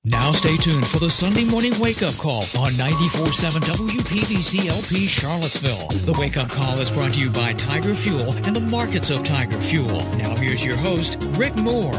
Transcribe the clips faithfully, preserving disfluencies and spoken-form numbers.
Now stay tuned for the Sunday morning wake-up call on ninety-four point seven W P V C L P Charlottesville. The wake-up call is brought to you by Tiger Fuel and the markets of Tiger Fuel. Now here's your host, Rick Moore.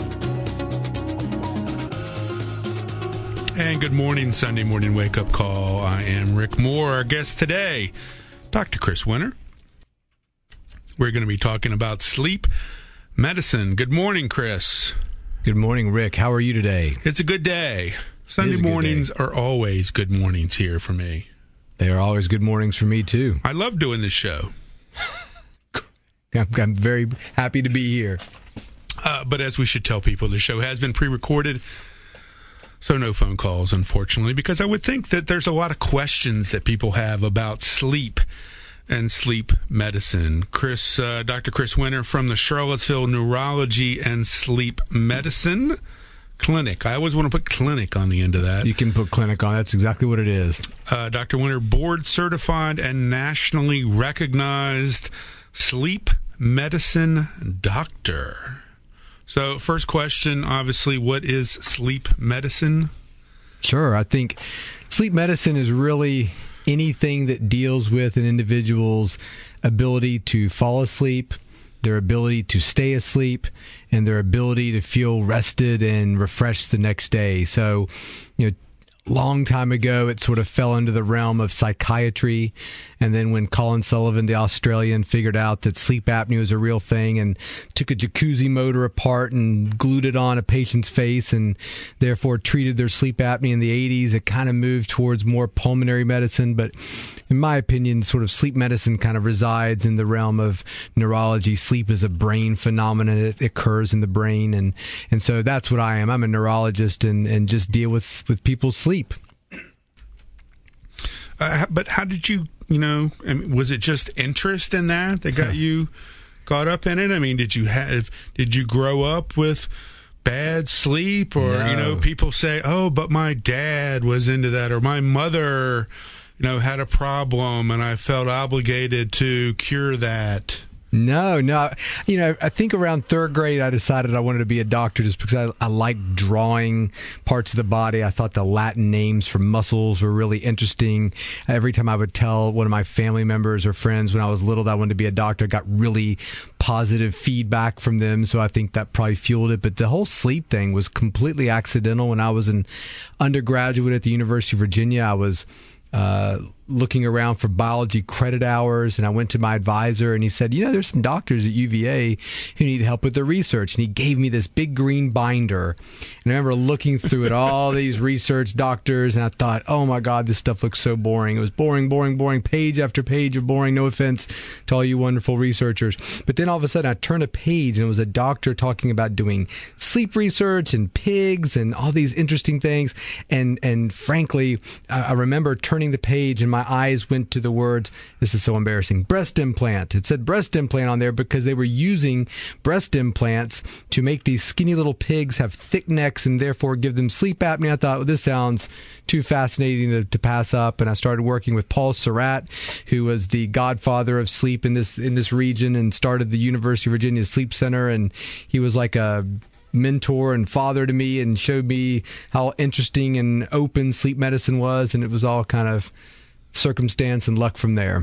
And good morning, Sunday morning wake-up call. I am Rick Moore. Our guest today, Doctor Chris Winter. We're going to be talking about sleep medicine. Good morning, Chris. Good morning, Rick. How are you today? It's a good day. Sunday mornings are always good mornings here for me. They are always good mornings for me, too. I love doing this show. I'm, I'm very happy to be here. Uh, but as we should tell people, the show has been pre-recorded, so no phone calls, unfortunately, because I would think that there's a lot of questions that people have about sleep and sleep medicine. Chris, uh, Doctor Chris Winter from the Charlottesville Neurology and Sleep Medicine Clinic. I always want to put clinic on the end of that. You can put clinic on. That's exactly what it is. Uh, Doctor Winter, board certified and nationally recognized sleep medicine doctor. So first question, obviously, what is sleep medicine? Sure. I think sleep medicine is really anything that deals with an individual's ability to fall asleep, their ability to stay asleep, and their ability to feel rested and refreshed the next day. So, you know, long time ago, it sort of fell into the realm of psychiatry. And then when Colin Sullivan, the Australian, figured out that sleep apnea was a real thing and took a jacuzzi motor apart and glued it on a patient's face and therefore treated their sleep apnea in the eighties, it kind of moved towards more pulmonary medicine. But in my opinion, sort of sleep medicine kind of resides in the realm of neurology. Sleep is a brain phenomenon. It occurs in the brain. And, and so that's what I am. I'm a neurologist and, and just deal with, with people's sleep. Uh, but how did you, you know, I mean, was it just interest in that that got you caught up in it? I mean, did you have, did you grow up with bad sleep or, No. you know, people say, oh, but my dad was into that or my mother, you know, had a problem and I felt obligated to cure that? No, no. You know, I think around third grade, I decided I wanted to be a doctor just because I, I liked drawing parts of the body. I thought the Latin names for muscles were really interesting. Every time I would tell one of my family members or friends when I was little that I wanted to be a doctor, I got really positive feedback from them. So I think that probably fueled it. But the whole sleep thing was completely accidental. When I was an undergraduate at the University of Virginia, I was uh looking around for biology credit hours, and I went to my advisor and he said, you know, there's some doctors at U V A who need help with their research. And he gave me this big green binder. And I remember looking through it, all these research doctors, and I thought, oh my God, this stuff looks so boring. It was boring, boring, boring, page after page of boring. No offense to all you wonderful researchers. But then all of a sudden I turned a page and it was a doctor talking about doing sleep research and pigs and all these interesting things. And, and frankly, I, I remember turning the page and my My eyes went to the words, this is so embarrassing, breast implant. It said breast implant on there because they were using breast implants to make these skinny little pigs have thick necks and therefore give them sleep apnea. I thought, well, this sounds too fascinating to, to pass up. And I started working with Paul Surratt, who was the godfather of sleep in this in this region and started the University of Virginia Sleep Center. And he was like a mentor and father to me and showed me how interesting and open sleep medicine was. And it was all kind of circumstance and luck from there.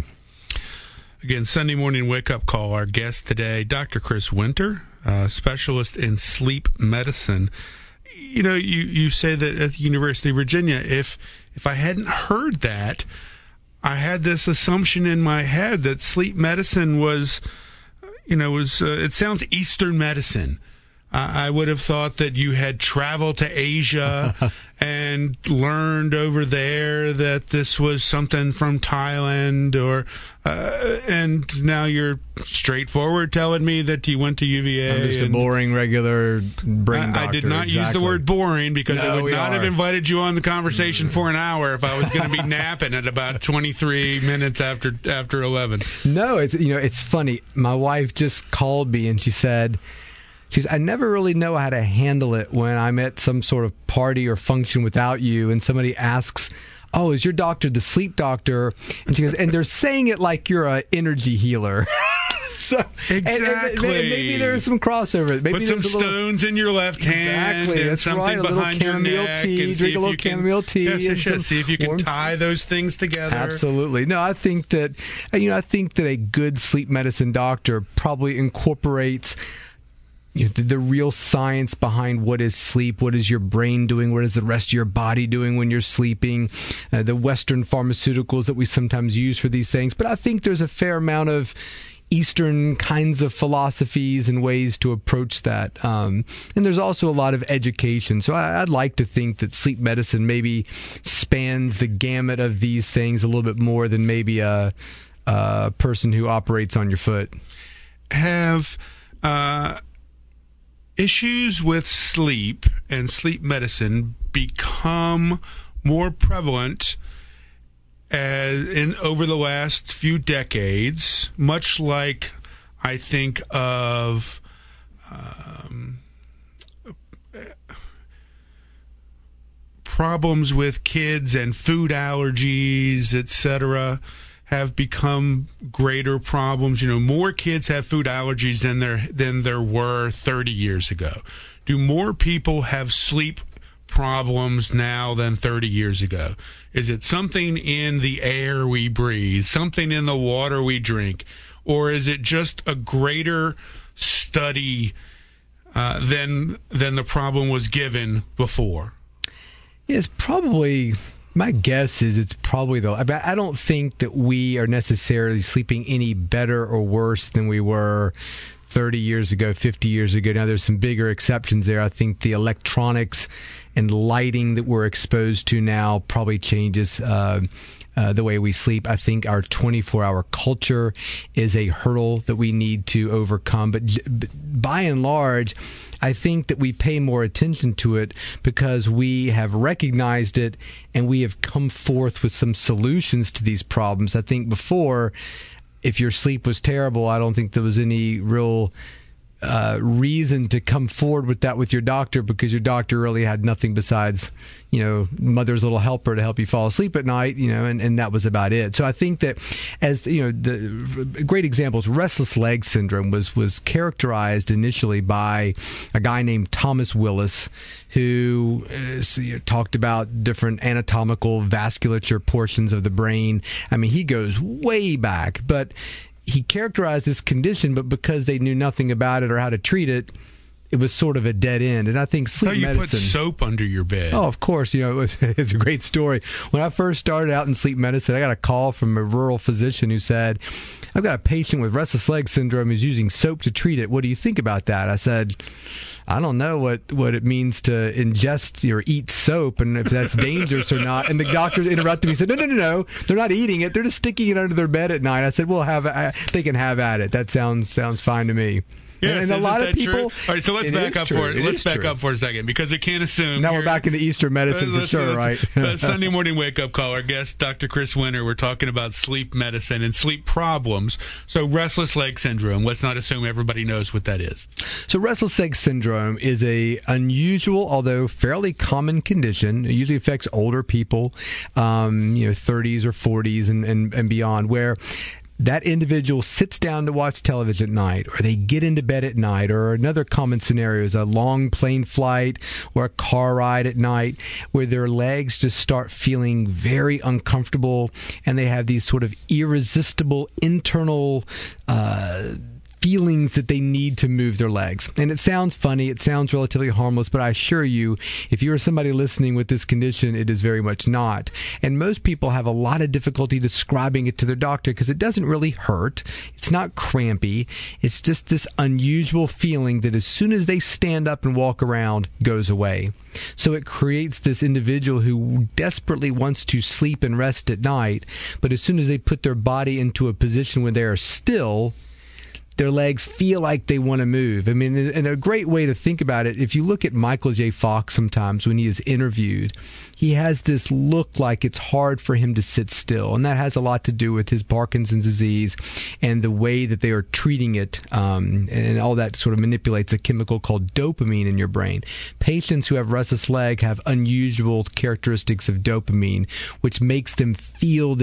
Again, Sunday morning wake-up call. Our guest today, Doctor Chris Winter, uh, specialist in sleep medicine. You know, you, you say that at the University of Virginia, if if I hadn't heard that, I had this assumption in my head that sleep medicine was, you know, was uh, it sounds Eastern medicine. I would have thought that you had traveled to Asia and learned over there that this was something from Thailand, or uh, and now you're straightforward telling me that you went to U V A. I'm just a boring, regular brain I, doctor. I did not exactly. use the word boring because no, I would not are. have invited you on the conversation for an hour if I was going to be napping at about twenty-three minutes after after eleven. No, it's you know it's funny. My wife just called me and she said, she says, I never really know how to handle it when I'm at some sort of party or function without you and somebody asks, oh, is your doctor the sleep doctor? And she goes, and they're saying it like you're an energy healer. So, exactly. And, and maybe there's some crossover. Maybe Put some little, stones in your left hand. Exactly. And That's something right. A little behind your chamomile neck tea. and Drink a little can, chamomile tea. Yes, yes, and yes. See if you can warm tie those things together. Absolutely. No, I think that you know. I think that a good sleep medicine doctor probably incorporates You know, the, the real science behind what is sleep, what is your brain doing, what is the rest of your body doing when you're sleeping, uh, the Western pharmaceuticals that we sometimes use for these things. But I think there's a fair amount of Eastern kinds of philosophies and ways to approach that. Um, and there's also a lot of education. So I, I'd like to think that sleep medicine maybe spans the gamut of these things a little bit more than maybe a, a person who operates on your foot. Have... Uh issues with sleep and sleep medicine become more prevalent as in over the last few decades, much like I think of um, problems with kids and food allergies, et cetera, have become greater problems. You know, more kids have food allergies than there than there were thirty years ago. Do more people have sleep problems now than thirty years ago? Is it something in the air we breathe, something in the water we drink, or is it just a greater study uh, than than the problem was given before? It's probably... My guess is it's probably, though, I don't think that we are necessarily sleeping any better or worse than we were thirty years ago, fifty years ago. Now, there's some bigger exceptions there. I think the electronics and lighting that we're exposed to now probably changes uh, uh, the way we sleep. I think our twenty-four hour culture is a hurdle that we need to overcome. But, but by and large, I think that we pay more attention to it because we have recognized it and we have come forth with some solutions to these problems. I think before, if your sleep was terrible, I don't think there was any real uh, reason to come forward with that with your doctor, because your doctor really had nothing besides, you know, mother's little helper to help you fall asleep at night, you know, and, and that was about it. So I think that as, you know, the great examples, restless leg syndrome was, was characterized initially by a guy named Thomas Willis, who uh, so, you know, talked about different anatomical vasculature portions of the brain. I mean, he goes way back, but he characterized this condition, but because they knew nothing about it or how to treat it, it was sort of a dead end. And I think sleep oh, you medicine... put soap under your bed. Oh, of course. You know, it was, it's a great story. When I first started out in sleep medicine, I got a call from a rural physician who said, I've got a patient with restless leg syndrome who's using soap to treat it. What do you think about that? I said, I don't know what, what it means to ingest or eat soap and if that's dangerous or not. And the doctor interrupted me and said, no, no, no, no. They're not eating it. They're just sticking it under their bed at night. I said, well, have uh, they can have at it. That sounds sounds fine to me. Yes, and, and a lot of people. True? All right, so let's back up true. for it. it let's back true. up for a second, because we can't assume. Now we're back into Eastern medicine uh, for sure, right? uh, Sunday morning wake up call. Our guest, Doctor Chris Winter. We're talking about sleep medicine and sleep problems. So restless leg syndrome. Let's not assume everybody knows what that is. So restless leg syndrome is a unusual, although fairly common condition. It usually affects older people, um, you know, thirties or forties and, and, and beyond, where that individual sits down to watch television at night, or they get into bed at night, or another common scenario is a long plane flight or a car ride at night where their legs just start feeling very uncomfortable and they have these sort of irresistible internal uh feelings that they need to move their legs. And it sounds funny, it sounds relatively harmless, but I assure you, if you're somebody listening with this condition, it is very much not. And most people have a lot of difficulty describing it to their doctor because it doesn't really hurt. It's not crampy. It's just this unusual feeling that as soon as they stand up and walk around, goes away. So it creates this individual who desperately wants to sleep and rest at night, but as soon as they put their body into a position where they are still, their legs feel like they want to move. I mean, and a great way to think about it, if you look at Michael J. Fox sometimes when he is interviewed, he has this look like it's hard for him to sit still. And that has a lot to do with his Parkinson's disease and the way that they are treating it. Um, and all that sort of manipulates a chemical called dopamine in your brain. Patients who have restless leg have unusual characteristics of dopamine, which makes them feel this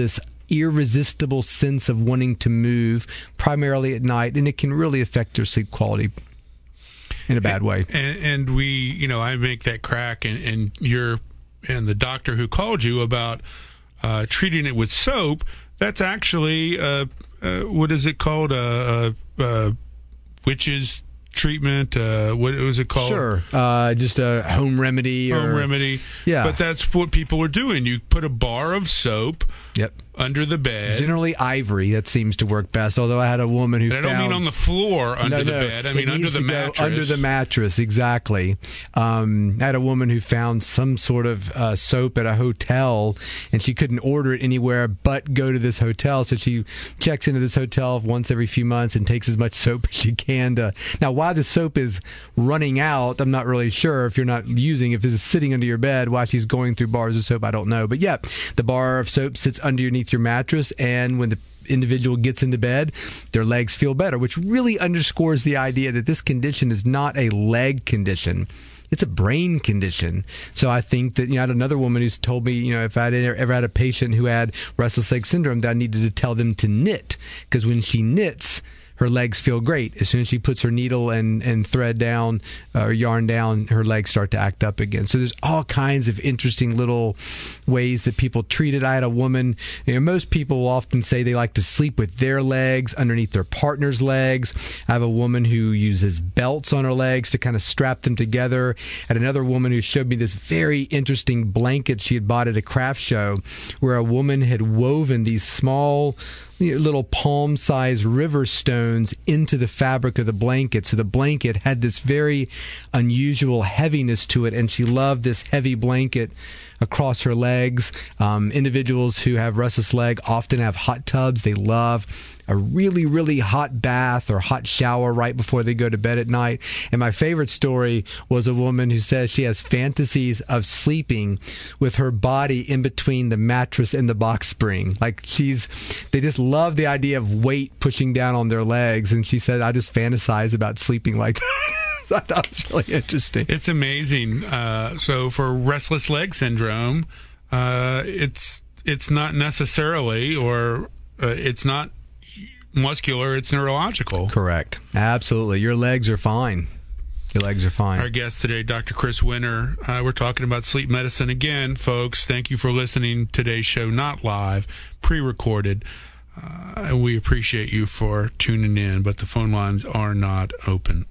irresistible sense of wanting to move, primarily at night, and it can really affect their sleep quality in a bad and, way. And, and we, you know, I make that crack, and, and you're, and the doctor who called you about uh, treating it with soap, that's actually, uh, uh, what is it called? A uh, uh, uh, witch's treatment, uh, what was it called? Sure, uh, just a home remedy. Home or, remedy. Yeah. But that's what people are doing. You put a bar of soap yep. under the bed. Generally ivory, that seems to work best, although I had a woman who and I found... don't mean on the floor under no, the no, bed. I mean under the mattress. Under the mattress, exactly. Um, I had a woman who found some sort of uh, soap at a hotel, and she couldn't order it anywhere but go to this hotel, so she checks into this hotel once every few months and takes as much soap as she can to... Now, why the soap is running out, I'm not really sure if you're not using, if this is sitting under your bed while she's going through bars of soap, I don't know. But yeah, the bar of soap sits underneath your mattress, and when the individual gets into bed, their legs feel better, which really underscores the idea that this condition is not a leg condition. It's a brain condition. So I think that, you know, I had another woman who's told me, you know, if I had ever had a patient who had restless leg syndrome, that I needed to tell them to knit, because when she knits, her legs feel great. As soon as she puts her needle and, and thread down uh, or yarn down, her legs start to act up again. So there's all kinds of interesting little ways that people treat it. I had a woman, you know, most people will often say they like to sleep with their legs underneath their partner's legs. I have a woman who uses belts on her legs to kind of strap them together. I had another woman who showed me this very interesting blanket she had bought at a craft show, where a woman had woven these small little palm-sized river stones into the fabric of the blanket. So the blanket had this very unusual heaviness to it, and she loved this heavy blanket across her legs. Um, individuals who have restless leg often have hot tubs. They love a really, really hot bath or hot shower right before they go to bed at night. And my favorite story was a woman who says she has fantasies of sleeping with her body in between the mattress and the box spring. Like she's, they just love the idea of weight pushing down on their legs. And she said, I just fantasize about sleeping like that. So I thought it was really interesting. It's amazing. Uh, so for restless leg syndrome, uh, it's it's not necessarily, or uh, it's not muscular, it's neurological. Correct. Absolutely. Your legs are fine. Your legs are fine. Our guest today, Doctor Chris Winter. Uh, we're talking about sleep medicine again, folks. Thank you for listening to today's show, not live, pre-recorded. Uh, and we appreciate you for tuning in, but the phone lines are not open.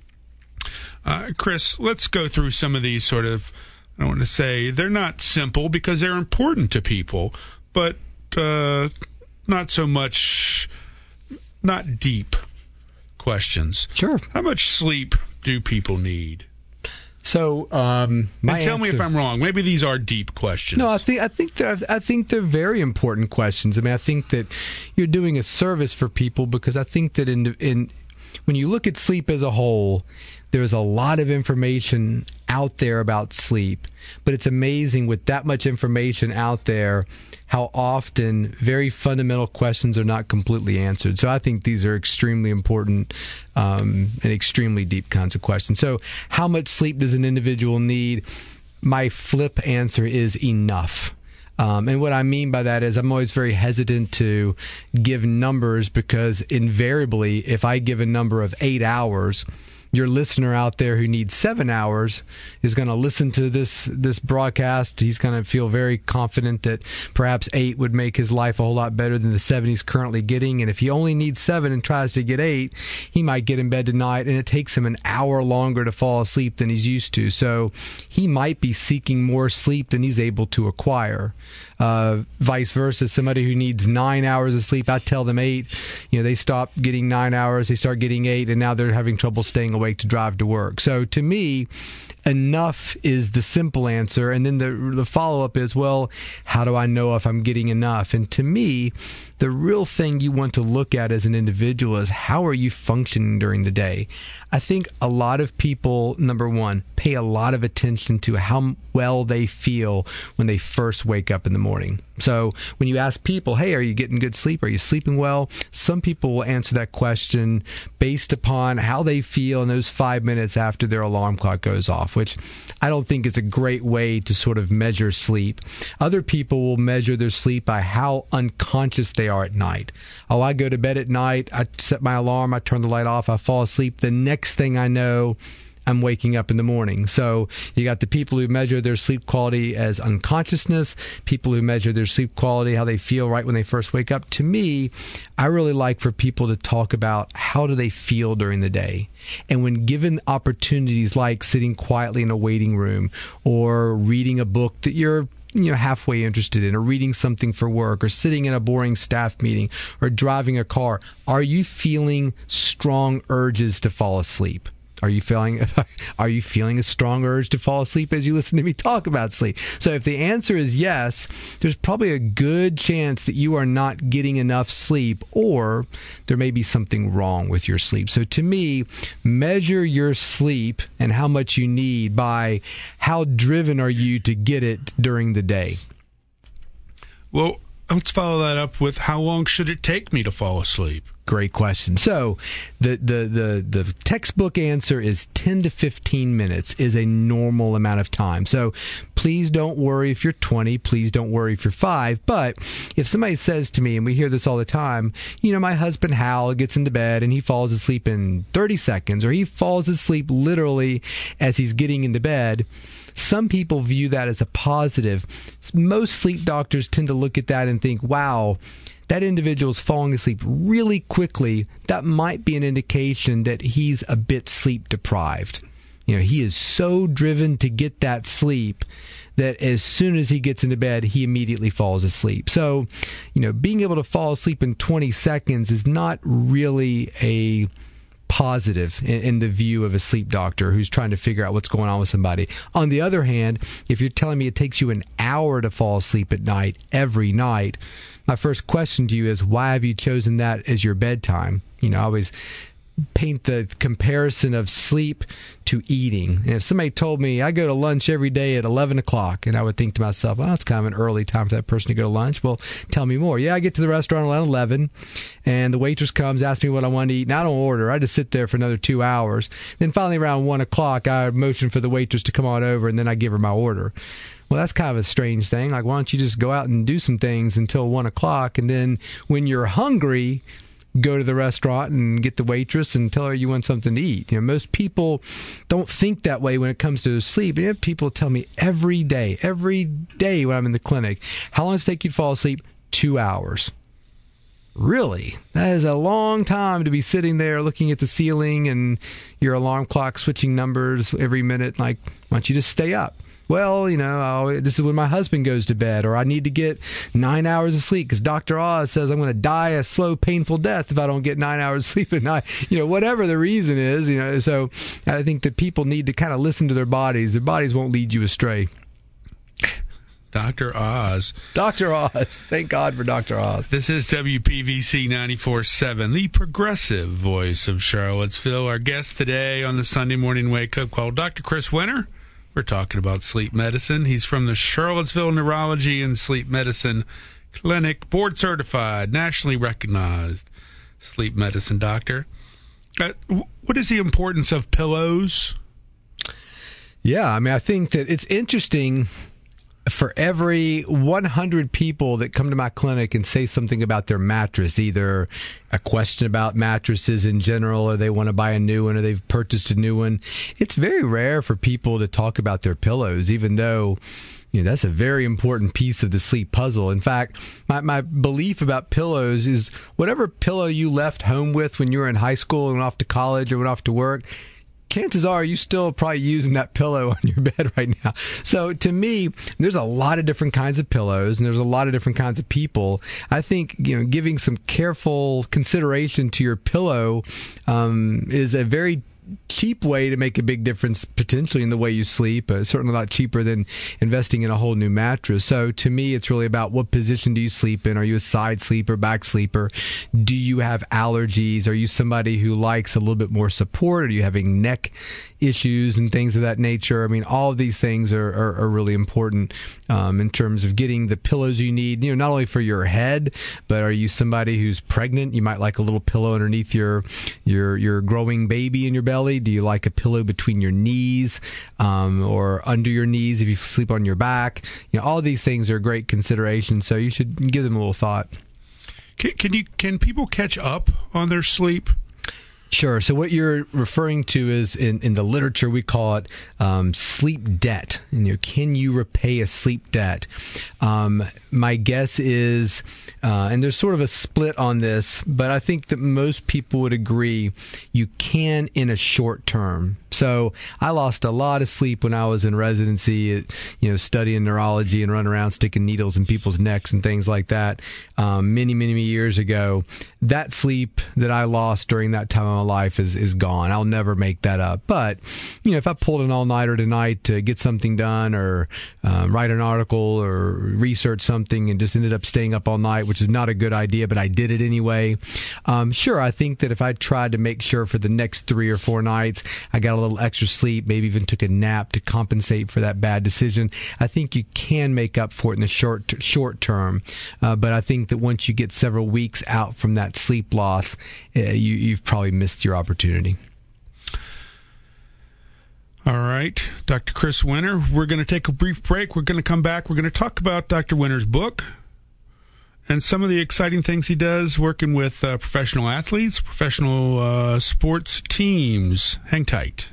Uh, Chris, let's go through some of these sort of, I don't want to say, they're not simple because they're important to people, but uh, not so much, not deep questions. Sure. How much sleep do people need? So, um, my and tell answer, me if I'm wrong. Maybe these are deep questions. No, I think I think they're I think they're very important questions. I mean, I think that you're doing a service for people, because I think that in in when you look at sleep as a whole, there's a lot of information out there about sleep, but it's amazing with that much information out there how often very fundamental questions are not completely answered. So I think these are extremely important um, and extremely deep kinds of questions. So how much sleep does an individual need? My flip answer is enough. Um, and what I mean by that is I'm always very hesitant to give numbers, because invariably, if I give a number of eight hours, your listener out there who needs seven hours is going to listen to this this broadcast. He's going to feel very confident that perhaps eight would make his life a whole lot better than the seven he's currently getting. And if he only needs seven and tries to get eight, he might get in bed tonight, and it takes him an hour longer to fall asleep than he's used to. So he might be seeking more sleep than he's able to acquire. Uh, vice versa, somebody who needs nine hours of sleep, I tell them eight. You know, they stop getting nine hours, they start getting eight, and now they're having trouble staying awake to drive to work. So to me, enough is the simple answer. And then the the follow-up is, well, how do I know if I'm getting enough? And to me, the real thing you want to look at as an individual is, how are you functioning during the day? I think a lot of people, number one, pay a lot of attention to how well they feel when they first wake up in the morning. So when you ask people, hey, are you getting good sleep? Are you sleeping well? Some people will answer that question based upon how they feel in those five minutes after their alarm clock goes off. which I don't think is a great way to sort of measure sleep. Other people will measure their sleep by how unconscious they are at night. Oh, I go to bed at night, I set my alarm, I turn the light off, I fall asleep. The next thing I know, I'm waking up in the morning. So you got the people who measure their sleep quality as unconsciousness, people who measure their sleep quality, how they feel right when they first wake up. To me, I really like for people to talk about how do they feel during the day. And when given opportunities like sitting quietly in a waiting room or reading a book that you're you know, halfway interested in, or reading something for work, or sitting in a boring staff meeting, or driving a car, are you feeling strong urges to fall asleep? Are you feeling are you feeling a strong urge to fall asleep as you listen to me talk about sleep? So if the answer is yes, there's probably a good chance that you are not getting enough sleep, or there may be something wrong with your sleep. So to me, measure your sleep and how much you need by how driven are you to get it during the day. Well, let's follow that up with how long should it take me to fall asleep? Great question. So the, the, the, the textbook answer is ten to fifteen minutes is a normal amount of time. So please don't worry if you're twenty. Please don't worry if you're five. But if somebody says to me, and we hear this all the time, you know, my husband Hal gets into bed and he falls asleep in thirty seconds, or he falls asleep literally as he's getting into bed. Some people view that as a positive. Most sleep doctors tend to look at that and think, wow, that individual is falling asleep really quickly. That might be an indication that he's a bit sleep deprived. You know, he is so driven to get that sleep that as soon as he gets into bed, he immediately falls asleep. So, you know, being able to fall asleep in twenty seconds is not really a positive in, in the view of a sleep doctor who's trying to figure out what's going on with somebody. On the other hand, if you're telling me it takes you an hour to fall asleep at night, every night, my first question to you is, why have you chosen that as your bedtime? You know, I always paint the comparison of sleep to eating. And if somebody told me I go to lunch every day at eleven o'clock, and I would think to myself, well, that's kind of an early time for that person to go to lunch. Well, tell me more. Yeah, I get to the restaurant at eleven, and the waitress comes, asks me what I want to eat, and I don't order. I just sit there for another two hours. Then finally around one o'clock, I motion for the waitress to come on over, and then I give her my order. Well, that's kind of a strange thing. Like, why don't you just go out and do some things until one o'clock, and then when you're hungry, go to the restaurant and get the waitress and tell her you want something to eat. You know, most people don't think that way when it comes to sleep. And you have people tell me every day, every day when I'm in the clinic, how long does it take you to fall asleep? Two hours. Really? That is a long time to be sitting there looking at the ceiling and your alarm clock switching numbers every minute. Like, why don't you just stay up? Well, you know, I'll, this is when my husband goes to bed, or I need to get nine hours of sleep because Doctor Oz says I'm going to die a slow, painful death if I don't get nine hours of sleep at night. You know, whatever the reason is, you know, so I think that people need to kind of listen to their bodies. Their bodies won't lead you astray. Doctor Oz. Doctor Oz. Thank God for Doctor Oz. This is W P V C ninety-four point seven, the progressive voice of Charlottesville. Our guest today on the Sunday Morning Wake Up Call, Doctor Chris Winter. We're talking about sleep medicine. He's from the Charlottesville Neurology and Sleep Medicine Clinic, board certified, nationally recognized sleep medicine doctor. Uh, what is the importance of pillows? Yeah, I mean, I think that it's interesting. For every one hundred people that come to my clinic and say something about their mattress, either a question about mattresses in general, or they want to buy a new one, or they've purchased a new one, it's very rare for people to talk about their pillows, even though, you know, that's a very important piece of the sleep puzzle. In fact, my, my belief about pillows is whatever pillow you left home with when you were in high school and went off to college or went off to work, chances are you're still probably using that pillow on your bed right now. So to me, there's a lot of different kinds of pillows, and there's a lot of different kinds of people. I think, you know, giving some careful consideration to your pillow um, is a very cheap way to make a big difference potentially in the way you sleep. Uh, certainly a lot cheaper than investing in a whole new mattress. So to me, it's really about what position do you sleep in? Are you a side sleeper, back sleeper? Do you have allergies? Are you somebody who likes a little bit more support? Are you having neck issues and things of that nature. I mean, all of these things are, are, are really important um, in terms of getting the pillows you need, you know, not only for your head, but are you somebody who's pregnant? You might like a little pillow underneath your your your growing baby in your belly. Do you like a pillow between your knees um, or under your knees if you sleep on your back? You know, all of these things are great considerations, so you should give them a little thought. Can, can you can people catch up on their sleep? Sure. So what you're referring to is, in, in the literature, we call it um, sleep debt. You know, can you repay a sleep debt? Um, my guess is, uh, and there's sort of a split on this, but I think that most people would agree you can in a short term. So I lost a lot of sleep when I was in residency, at, you know, studying neurology and running around sticking needles in people's necks and things like that um, many, many, many years ago. That sleep that I lost during that time of my life is, is gone. I'll never make that up. But, you know, if I pulled an all-nighter tonight to get something done or uh, write an article or research something and just ended up staying up all night, which is not a good idea, but I did it anyway. Um, sure, I think that if I tried to make sure for the next three or four nights I got a little extra sleep, maybe even took a nap to compensate for that bad decision, I think you can make up for it in the short short term. Uh, but I think that once you get several weeks out from that sleep loss, uh, you, you've probably missed your opportunity. All right, Doctor Chris Winter, we're going to take a brief break. We're going to come back. We're going to talk about Doctor Winter's book and some of the exciting things he does working with uh, professional athletes, professional uh, sports teams. Hang tight.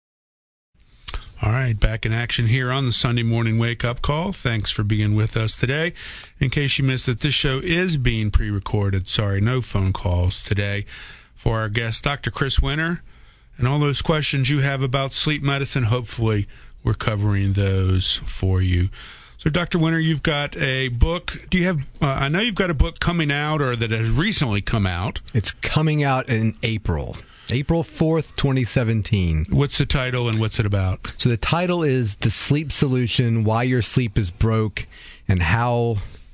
All right, back in action here on the Sunday Morning Wake Up Call. Thanks for being with us today. In case you missed it, this show is being pre-recorded. Sorry, no phone calls today. For our guest, Doctor Chris Winter, and all those questions you have about sleep medicine, hopefully we're covering those for you. So, Doctor Winter, you've got a book. Do you have, uh, I know you've got a book coming out or that has recently come out. It's coming out in April. April fourth, twenty seventeen. What's the title and what's it about? So the title is The Sleep Solution, Why Your Sleep is Broke and How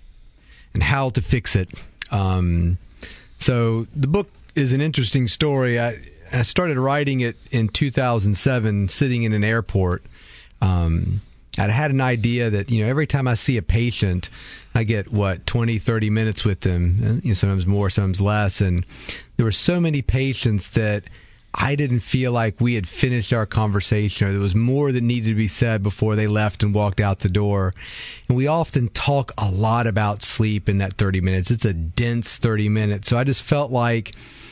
and How to Fix It. Um, so the book is an interesting story. I, I started writing it in two thousand seven, sitting in an airport. Um, I'd had an idea that, you know, every time I see a patient, I get, what, twenty, thirty minutes with them, you know, sometimes more, sometimes less. And there were so many patients that I didn't feel like we had finished our conversation, or there was more that needed to be said before they left and walked out the door. And we often talk a lot about sleep in that thirty minutes. It's a dense thirty minutes. So I just felt like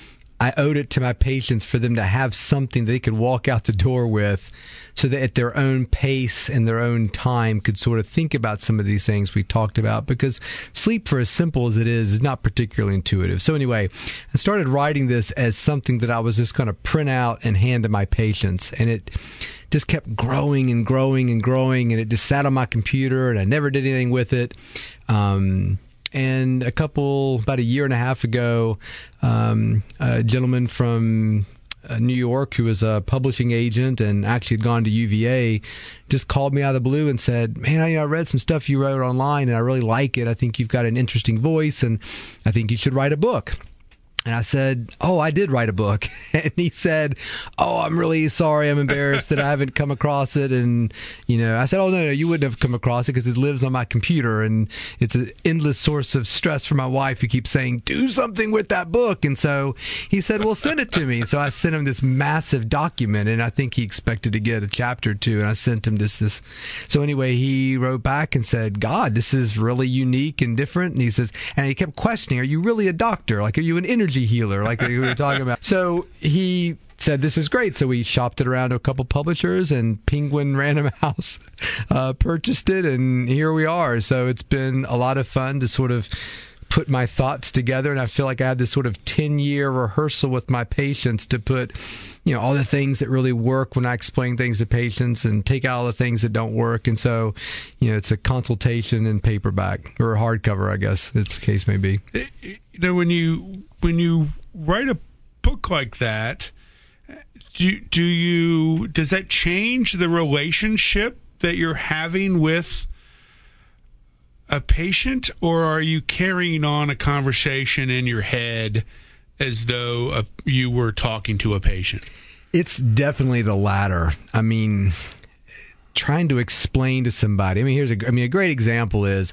I owed it to my patients for them to have something they could walk out the door with, so that at their own pace and their own time could sort of think about some of these things we talked about, because sleep, for as simple as it is, is not particularly intuitive. So anyway, I started writing this as something that I was just going to print out and hand to my patients, and it just kept growing and growing and growing, and it just sat on my computer, and I never did anything with it. Um, and a couple, about a year and a half ago, um, a gentleman from Uh, New York, who was a publishing agent and actually had gone to U V A, just called me out of the blue and said, man, I, I read some stuff you wrote online and I really like it. I think you've got an interesting voice and I think you should write a book. And I said, oh, I did write a book. And he said, oh, I'm really sorry. I'm embarrassed that I haven't come across it. And, you know, I said, oh, no, no, you wouldn't have come across it because it lives on my computer. And it's an endless source of stress for my wife, who keeps saying, do something with that book. And so he said, well, send it to me. So I sent him this massive document, and I think he expected to get a chapter or two. And I sent him this, this. So anyway, he wrote back and said, God, this is really unique and different. And he says, and he kept questioning, are you really a doctor? Like, are you an energy healer, like we were talking about? So he said, this is great. So we shopped it around to a couple publishers, and Penguin Random House uh, purchased it, and here we are. So it's been a lot of fun to sort of put my thoughts together, and I feel like I had this sort of ten-year rehearsal with my patients to put, you know, all the things that really work when I explain things to patients and take out all the things that don't work. And so, you know, it's a consultation in paperback, or hardcover, I guess, as the case may be. You know, when you when you write a book like that, do do you does that change the relationship that you're having with a patient, or are you carrying on a conversation in your head as though a, you were talking to a patient? It's definitely the latter. I mean, trying to explain to somebody. I mean, here's a, I mean, a great example is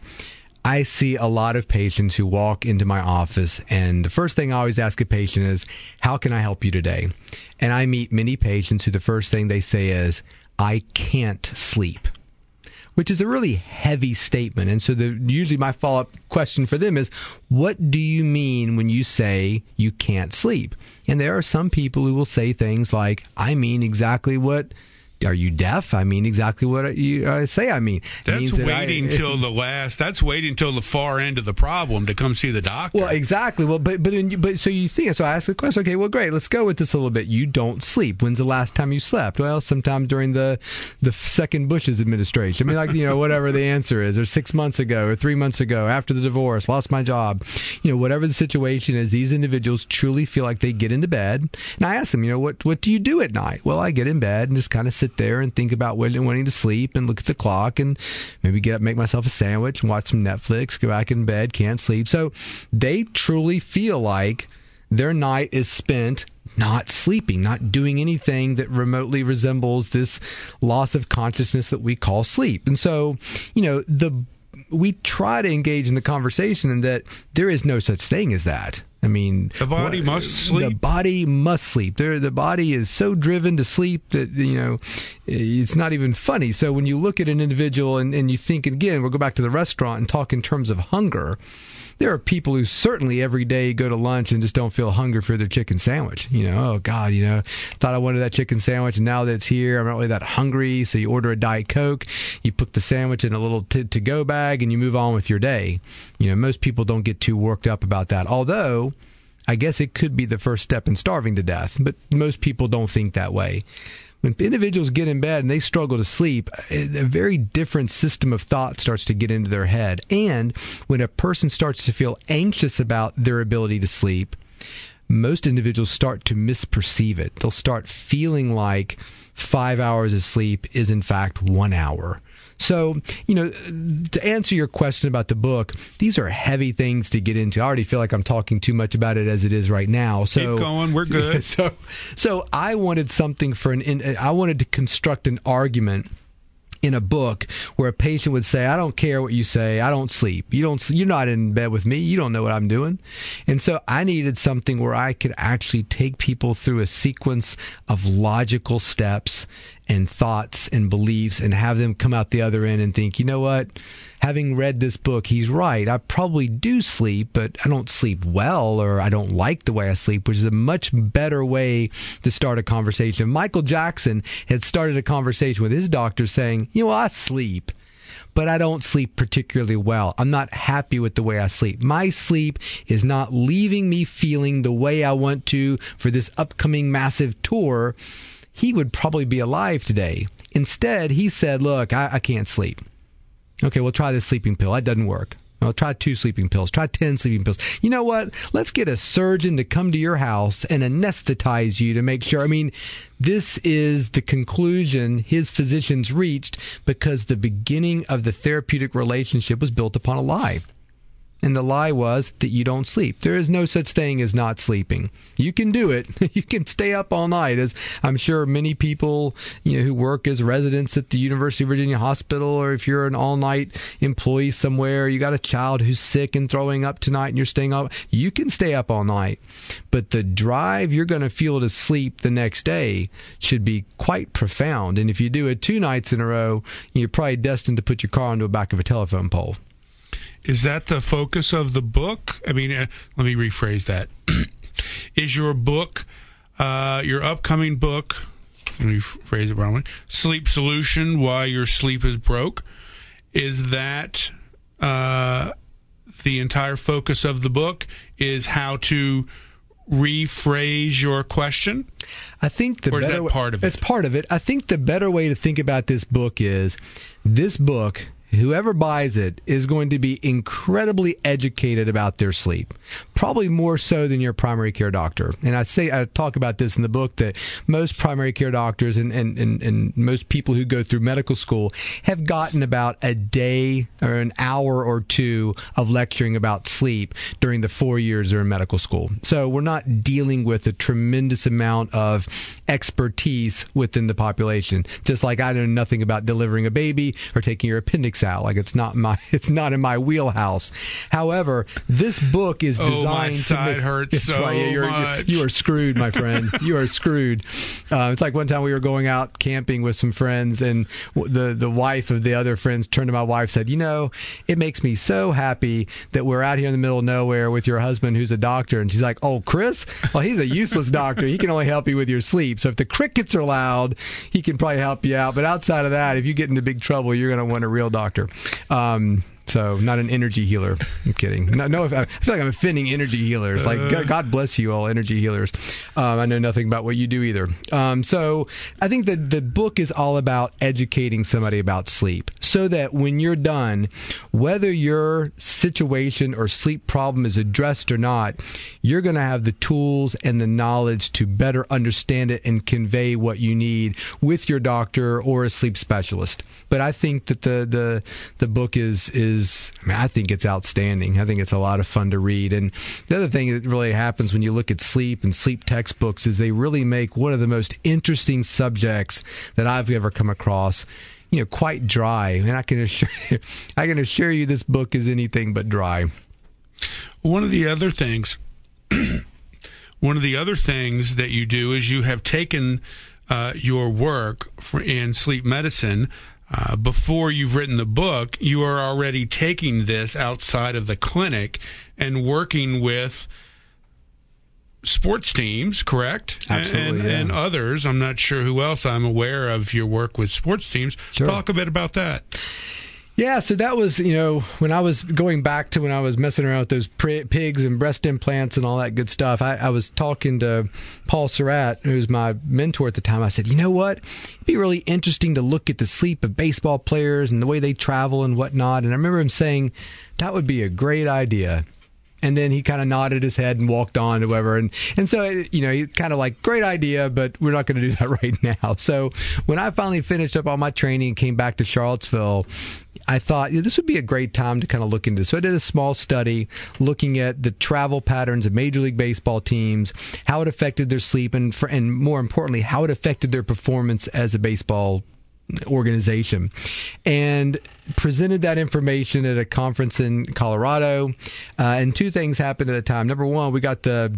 I see a lot of patients who walk into my office, and the first thing I always ask a patient is, how can I help you today? And I meet many patients who the first thing they say is, I can't sleep, which is a really heavy statement. And so the, usually my follow-up question for them is, what do you mean when you say you can't sleep? And there are some people who will say things like, I mean exactly what... Are you deaf? I mean exactly what you uh, say I mean. That's that waiting I, till the last. That's waiting till the far end of the problem to come see the doctor. Well, exactly. Well, but but in, but so you think. So I ask the question. Okay, well, great. Let's go with this a little bit. You don't sleep. When's the last time you slept? Well, sometime during the the second Bush's administration. I mean, like you know, whatever the answer is, or six months ago, or three months ago, after the divorce, lost my job. You know, whatever the situation is, these individuals truly feel like they get into bed. And I ask them, you know, what what do you do at night? Well, I get in bed and just kind of sit there and think about when wanting to sleep and look at the clock and maybe get up, make myself a sandwich and watch some Netflix, go back in bed, can't sleep. So they truly feel like their night is spent not sleeping, not doing anything that remotely resembles this loss of consciousness that we call sleep. And so, you know, the we try to engage in the conversation in that there is no such thing as that. I mean, the body what, must sleep. The body must sleep. There, the body is so driven to sleep that, you know, it's not even funny. So when you look at an individual and, and you think, again, we'll go back to the restaurant and talk in terms of hunger. There are people who certainly every day go to lunch and just don't feel hungry for their chicken sandwich. You know, oh, God, you know, thought I wanted that chicken sandwich, and now that it's here, I'm not really that hungry. So you order a Diet Coke, you put the sandwich in a little t- to-go bag, and you move on with your day. You know, most people don't get too worked up about that. Although, I guess it could be the first step in starving to death, but most people don't think that way. When individuals get in bed and they struggle to sleep, a very different system of thought starts to get into their head. And when a person starts to feel anxious about their ability to sleep, most individuals start to misperceive it. They'll start feeling like five hours of sleep is in fact one hour. So, you know, to answer your question about the book, these are heavy things to get into. I already feel like I'm talking too much about it as it is right now. So, keep going. We're good. So, so I wanted something for an. I wanted to construct an argument in a book where a patient would say, I don't care what you say. I don't sleep. You don't, you're not in bed with me. You don't know what I'm doing. And so I needed something where I could actually take people through a sequence of logical steps and thoughts and beliefs and have them come out the other end and think, you know what? Having read this book, he's right. I probably do sleep, but I don't sleep well, or I don't like the way I sleep, which is a much better way to start a conversation. Michael Jackson had started a conversation with his doctor saying, you know, I sleep, but I don't sleep particularly well. I'm not happy with the way I sleep. My sleep is not leaving me feeling the way I want to for this upcoming massive tour. He would probably be alive today. Instead, he said, look, I, I can't sleep. Okay, we'll try this sleeping pill. That doesn't work. I'll try two sleeping pills. Try ten sleeping pills. You know what? Let's get a surgeon to come to your house and anesthetize you to make sure. I mean, this is the conclusion his physicians reached because the beginning of the therapeutic relationship was built upon a lie. And the lie was that you don't sleep. There is no such thing as not sleeping. You can do it. You can stay up all night, as I'm sure many people, you know, who work as residents at the University of Virginia Hospital, or if you're an all-night employee somewhere, you got a child who's sick and throwing up tonight and you're staying up, you can stay up all night. But the drive you're going to feel to sleep the next day should be quite profound. And if you do it two nights in a row, you're probably destined to put your car onto the back of a telephone pole. Is that the focus of the book? I mean, uh, let me rephrase that. Is your book, uh, your upcoming book, let me phrase it wrongly, Sleep Solution, Why Your Sleep is Broke, is that uh, the entire focus of the book is how to rephrase your question? I think the or is better that part of it? It's part of it. I think the better way to think about this book is this book, whoever buys it is going to be incredibly educated about their sleep. probably more so than your primary care doctor. And I say I talk about this in the book that most primary care doctors and, and, and, and most people who go through medical school have gotten about a day or an hour or two of lecturing about sleep during the four years they're in medical school. So we're not dealing with a tremendous amount of expertise within the population. Just like I know nothing about delivering a baby or taking your appendix out. Like it's not my, it's not in my wheelhouse. However, this book is designed oh, my to side make, hurts so right, yeah, you're, much. You're, you are screwed, my friend. You are screwed. Uh, it's like one time we were going out camping with some friends, and the the wife of the other friends turned to my wife and said, you know, it makes me so happy that we're out here in the middle of nowhere with your husband who's a doctor. And she's like, oh, Chris? Well, he's a useless doctor. He can only help you with your sleep. So if the crickets are loud, he can probably help you out. But outside of that, if you get into big trouble, you're going to want a real doctor. Um, So, not an energy healer. I'm kidding. No, no, I feel like I'm offending energy healers. Like, God bless you all, energy healers. Um, I know nothing about what you do either. Um, so, I think that the book is all about educating somebody about sleep so that when you're done, whether your situation or sleep problem is addressed or not, you're going to have the tools and the knowledge to better understand it and convey what you need with your doctor or a sleep specialist. But I think that the the, the book is is I mean, I think it's outstanding. I think it's a lot of fun to read. And the other thing that really happens when you look at sleep and sleep textbooks is they really make one of the most interesting subjects that I've ever come across, you know, quite dry. And I can assure you, I can assure you this book is anything but dry. One of the other things, one of the other things that you do is you have taken uh, your work for, in sleep medicine. Uh, before you've written the book, you are already taking this outside of the clinic and working with sports teams, correct? Absolutely, and, yeah. and others. I'm not sure who else. I'm aware of your work with sports teams. Sure. Talk a bit about that. Yeah, so that was, you know, when I was going back to when I was messing around with those pr- pigs and breast implants and all that good stuff, I, I was talking to Paul Surratt, who's my mentor at the time. I said, you know what? It'd be really interesting to look at the sleep of baseball players and the way they travel and whatnot. And I remember him saying, that would be a great idea. And then he kind of nodded his head and walked on to whoever. And, and so, you know, he kind of like, great idea, but we're not going to do that right now. So when I finally finished up all my training and came back to Charlottesville, I thought, you know, this would be a great time to kind of look into. So I did a small study looking at the travel patterns of Major League Baseball teams, how it affected their sleep, and, for, and more importantly, how it affected their performance as a baseball organization, and presented that information at a conference in Colorado. Uh, and two things happened at the time. Number one, we got the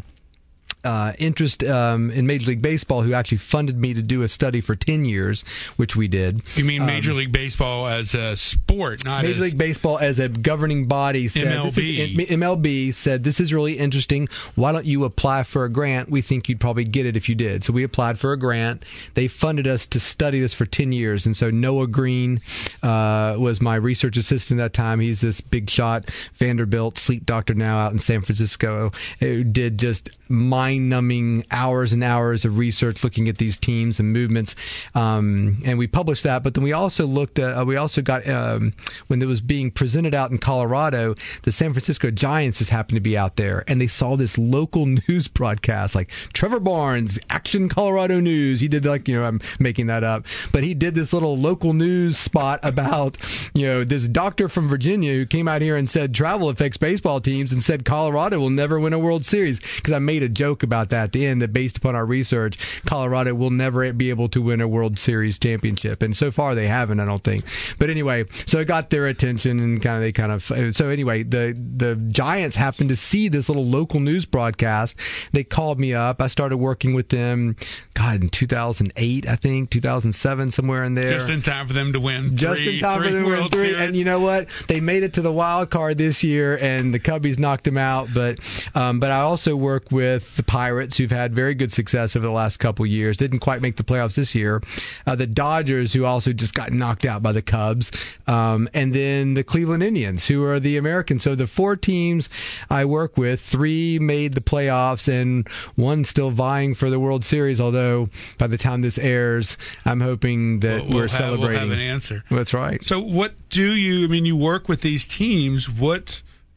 Uh, interest um, in Major League Baseball, who actually funded me to do a study for ten years, which we did. You mean Major um, League Baseball as a sport, not Major as League Baseball as a governing body said, M L B. This is, M L B said, this is really interesting. Why don't you apply for a grant? We think you'd probably get it if you did. So we applied for a grant. They funded us to study this for ten years. And so Noah Green uh, was my research assistant at that time. He's this big shot Vanderbilt sleep doctor now out in San Francisco, who did just mind-numbing hours and hours of research looking at these teams and movements, um, and we published that. But then we also looked at, uh, we also got um, when it was being presented out in Colorado, the San Francisco Giants just happened to be out there, and they saw this local news broadcast, like Trevor Barnes, Action Colorado News. He did like, you know, I'm making that up, but he did this little local news spot about, you know, this doctor from Virginia who came out here and said travel affects baseball teams, and said Colorado will never win a World Series, because I made a joke about that at the end, that based upon our research, Colorado will never be able to win a World Series championship, and so far they haven't, I don't think. But anyway, so it got their attention, and kind of they kind of so anyway, the the Giants happened to see this little local news broadcast. They called me up. I started working with them, God, in two thousand eight, I think, two thousand seven, somewhere in there. Just in time for them to win. Just three, in time three for them to win World three. Series. And you know what? They made it to the wild card this year, and the Cubbies knocked them out. But um, but I also work with the Pirates, who've had very good success over the last couple years. Didn't quite make the playoffs this year. Uh, the Dodgers, who also just got knocked out by the Cubs. Um, and then the Cleveland Indians, who are the Americans. So the four teams I work with, three made the playoffs, and one still vying for the World Series, although by the time this airs, I'm hoping that we'll, we'll we're have, celebrating. We'll have an answer. That's right. So what do you, I mean, you work with these teams. What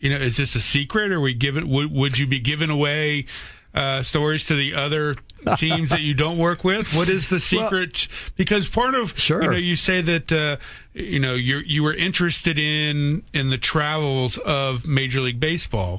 you know, is this a secret? Or we giving, would, would you be giving away uh, stories to the other teams that you don't work with? What is the secret? Well, because part of, sure. you know, you say that, uh, you know, you you were interested in in the travels of Major League Baseball.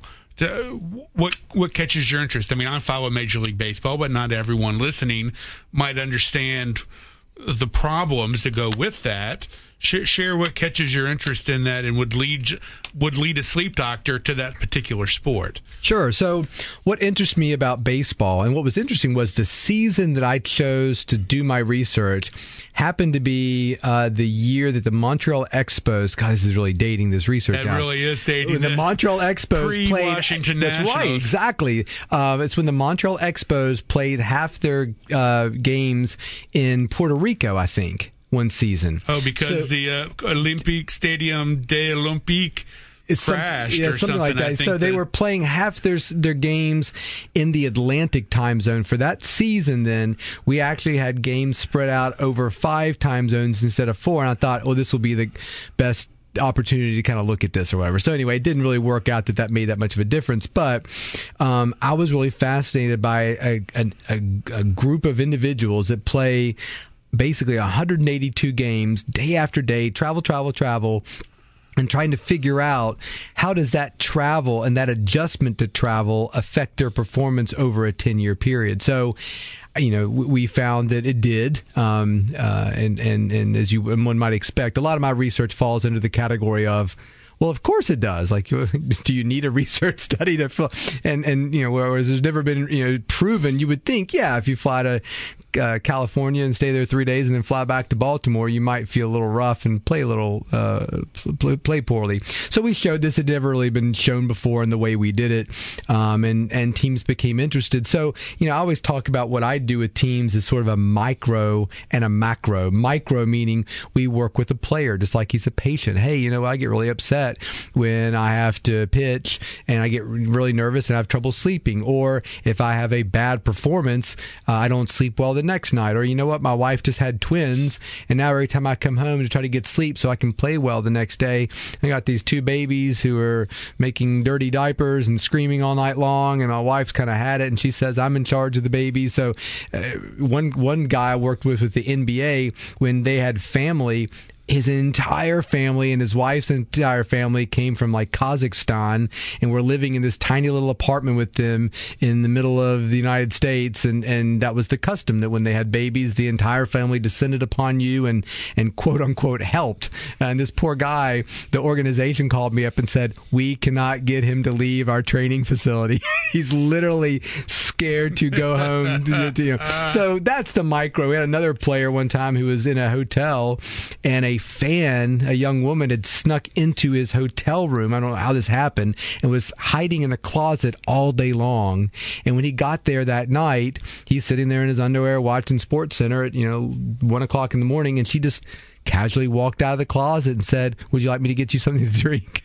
What what catches your interest? I mean, I follow Major League Baseball, but not everyone listening might understand the problems that go with that. Share what catches your interest in that and would lead would lead a sleep doctor to that particular sport. Sure. So what interests me about baseball, and what was interesting was the season that I chose to do my research happened to be uh, the year that the Montreal Expos, God, this is really dating this research. That out. really is dating. When the Montreal Expos played, Washington that's Nationals. right, exactly. Uh, it's when the Montreal Expos played half their uh, games in Puerto Rico, I think. One season. Oh, because so, the uh, Olympic Stadium de Olympique it's crashed some, yeah, or something, something like that. So they that, were playing half their their games in the Atlantic time zone for that season. Then we actually had games spread out over five time zones instead of four. And I thought, oh, this will be the best opportunity to kind of look at this or whatever. So anyway, it didn't really work out that that made that much of a difference. But um, I was really fascinated by a, a, a, a group of individuals that play basically one hundred eighty-two games day after day, travel, travel, travel, and trying to figure out how does that travel and that adjustment to travel affect their performance over a ten-year period. So, you know, we found that it did, um, uh, and, and, and as you one might expect, a lot of my research falls into the category of, well, of course it does. Like, do you need a research study to fill? And, and, you know, whereas there's never been, you know, proven, you would think, yeah, if you fly to uh, California and stay there three days and then fly back to Baltimore, you might feel a little rough and play a little, uh, play, play poorly. So we showed this had never really been shown before in the way we did it. Um, and, and teams became interested. So, you know, I always talk about what I do with teams as sort of a micro and a macro. Micro meaning we work with a player just like he's a patient. Hey, you know, I get really upset when I have to pitch and I get really nervous and I have trouble sleeping, or if I have a bad performance, uh, I don't sleep well the next night, or you know what, my wife just had twins and now every time I come home to try to get sleep so I can play well the next day, I got these two babies who are making dirty diapers and screaming all night long, and my wife's kind of had it and she says I'm in charge of the baby. So uh, one one guy I worked with with the N B A, when they had family, his entire family and his wife's entire family came from like Kazakhstan and were living in this tiny little apartment with them in the middle of the United States. And, and that was the custom, that when they had babies, the entire family descended upon you and, and quote unquote helped. And this poor guy, the organization called me up and said, we cannot get him to leave our training facility. He's literally scared to go home. To, to, you know. So that's the micro. We had another player one time who was in a hotel and a fan, a young woman, had snuck into his hotel room. I don't know how this happened, and was hiding in a closet all day long. And when he got there that night, he's sitting there in his underwear watching SportsCenter at, you know, one o'clock in the morning, and she just casually walked out of the closet and said, would you like me to get you something to drink?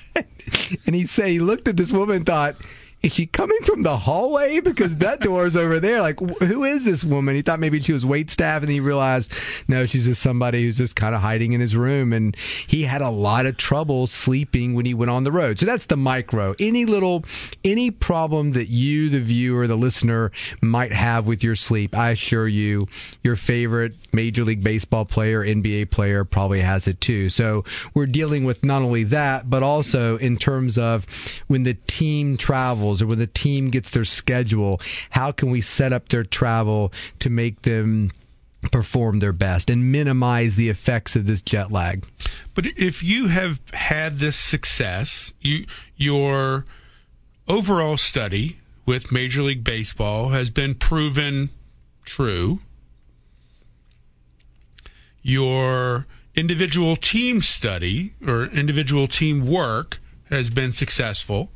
And he said, he looked at this woman and thought, is she coming from the hallway? Because that door's over there. Like, who is this woman? He thought maybe she was wait staff, and then he realized, no, she's just somebody who's just kind of hiding in his room. And he had a lot of trouble sleeping when he went on the road. So that's the micro. Any little, any problem that you, the viewer, the listener, might have with your sleep, I assure you, your favorite Major League Baseball player, N B A player probably has it too. So we're dealing with not only that, but also in terms of when the team travels, or when the team gets their schedule, how can we set up their travel to make them perform their best and minimize the effects of this jet lag? But if you have had this success, you, your overall study with Major League Baseball has been proven true. Your individual team study or individual team work has been successful.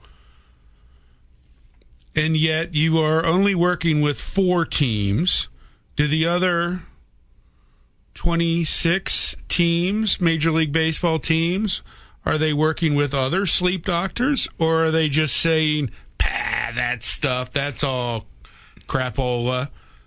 And yet you are only working with four teams. Do the other twenty-six teams, Major League Baseball teams, are they working with other sleep doctors? Or are they just saying, pah, that stuff, that's all crapola?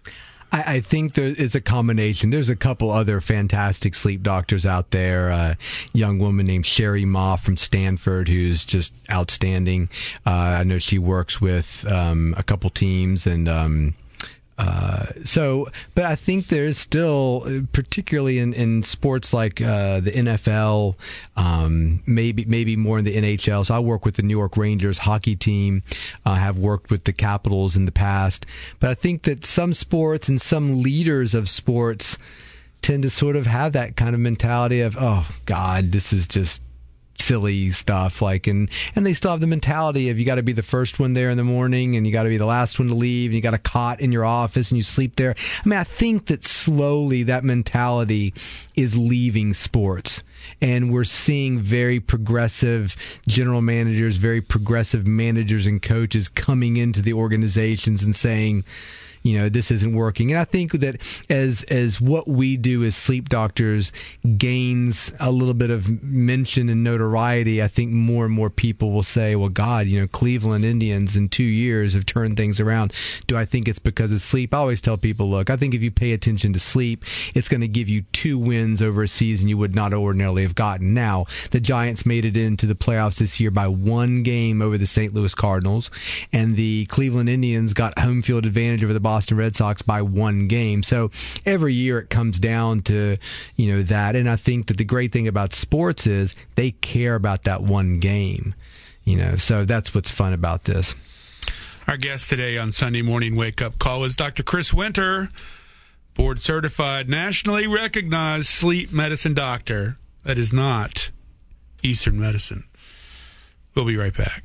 I, I think there is a combination. There's a couple other fantastic sleep doctors out there. A young woman named Sherry Ma from Stanford, who's just outstanding. Uh, I know she works with um, a couple teams, and um, uh, so. But I think there's still, particularly in, in sports like uh, the N F L, um, maybe maybe more in the N H L. So I work with the New York Rangers hockey team. I uh, have worked with the Capitals in the past. But I think that some sports and some leaders of sports tend to sort of have that kind of mentality of, oh God, this is just silly stuff, like, and and they still have the mentality of you got to be the first one there in the morning, and you got to be the last one to leave, and you got a cot in your office, and you sleep there. I mean, I think that slowly that mentality is leaving sports, and we're seeing very progressive general managers, very progressive managers and coaches coming into the organizations and saying, you know, this isn't working. And I think that as as what we do as sleep doctors gains a little bit of mention and notoriety, I think more and more people will say, well, God, you know, Cleveland Indians in two years have turned things around. Do I think it's because of sleep? I always tell people, look, I think if you pay attention to sleep, it's going to give you two wins over a season you would not ordinarily have gotten. Now, the Giants made it into the playoffs this year by one game over the Saint Louis Cardinals, and the Cleveland Indians got home field advantage over the Boston Boston Red Sox by one game. So every year it comes down to, you know, that. And I think that the great thing about sports is they care about that one game, you know, so that's what's fun about this. Our guest today on Sunday Morning Wake Up Call is Doctor Chris Winter, board certified, nationally recognized sleep medicine doctor that is not Eastern medicine. We'll be right back.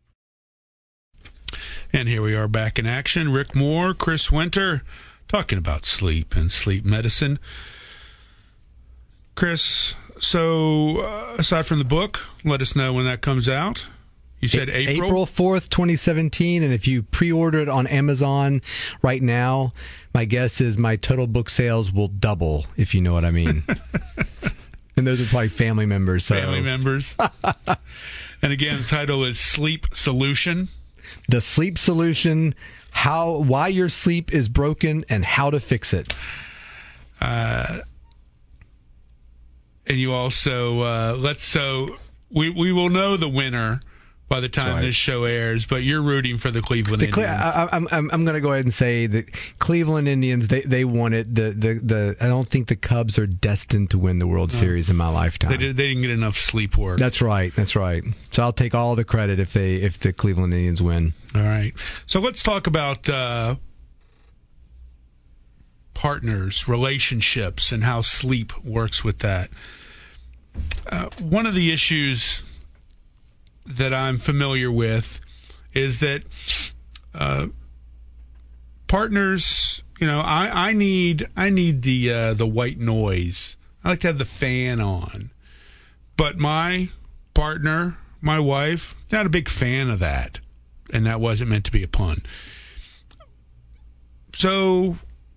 And here we are back in action. Rick Moore, Chris Winter, talking about sleep and sleep medicine. Chris, so uh, aside from the book, let us know when that comes out. You said a- April? April fourth, twenty seventeen. And if you pre-order it on Amazon right now, my guess is my total book sales will double, if you know what I mean. And those are probably family members. So. Family members. And again, the title is Sleep Solution. The Sleep Solution, how, why your sleep is broken and how to fix it. Uh, and you also, uh, let's, so we, we will know the winner by the time right. this show airs, but you're rooting for the Cleveland the Cle- Indians. I, I'm, I'm, I'm going to go ahead and say that Cleveland Indians, they, they won it. The, the, the, I don't think the Cubs are destined to win the World no. Series in my lifetime. They, did, they didn't get enough sleep work. That's right. That's right. So I'll take all the credit if they, if the Cleveland Indians win. All right. So let's talk about, uh, partners, relationships, and how sleep works with that. Uh, one of the issues that I'm familiar with is that uh, partners, you know, I, I need I need the uh, the white noise. I like to have the fan on, but my partner, my wife, not a big fan of that, and that wasn't meant to be a pun. So,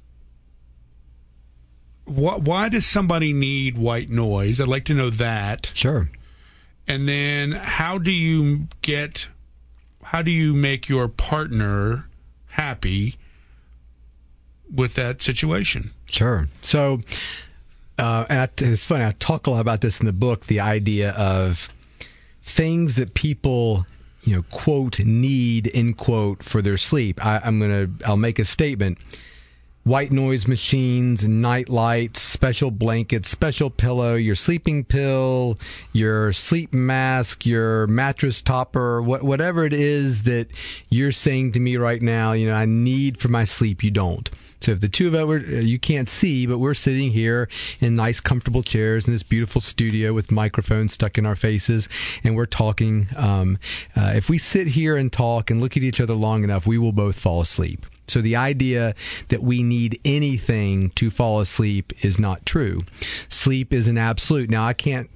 wh- why does somebody need white noise? I'd like to know that. Sure. And then how do you get, how do you make your partner happy with that situation? Sure. So, uh, and I, it's funny, I talk a lot about this in the book, the idea of things that people, you know, quote, need, end quote, for their sleep. I, I'm going to, I'll make a statement. White noise machines, night lights, special blankets, special pillow, your sleeping pill, your sleep mask, your mattress topper, what, whatever it is that you're saying to me right now, you know, I need for my sleep, you don't. So if the two of us, you can't see, but we're sitting here in nice, comfortable chairs in this beautiful studio with microphones stuck in our faces, and we're talking. Um, uh, if we sit here and talk and look at each other long enough, we will both fall asleep. So the idea that we need anything to fall asleep is not true. Sleep is an absolute. Now, I can't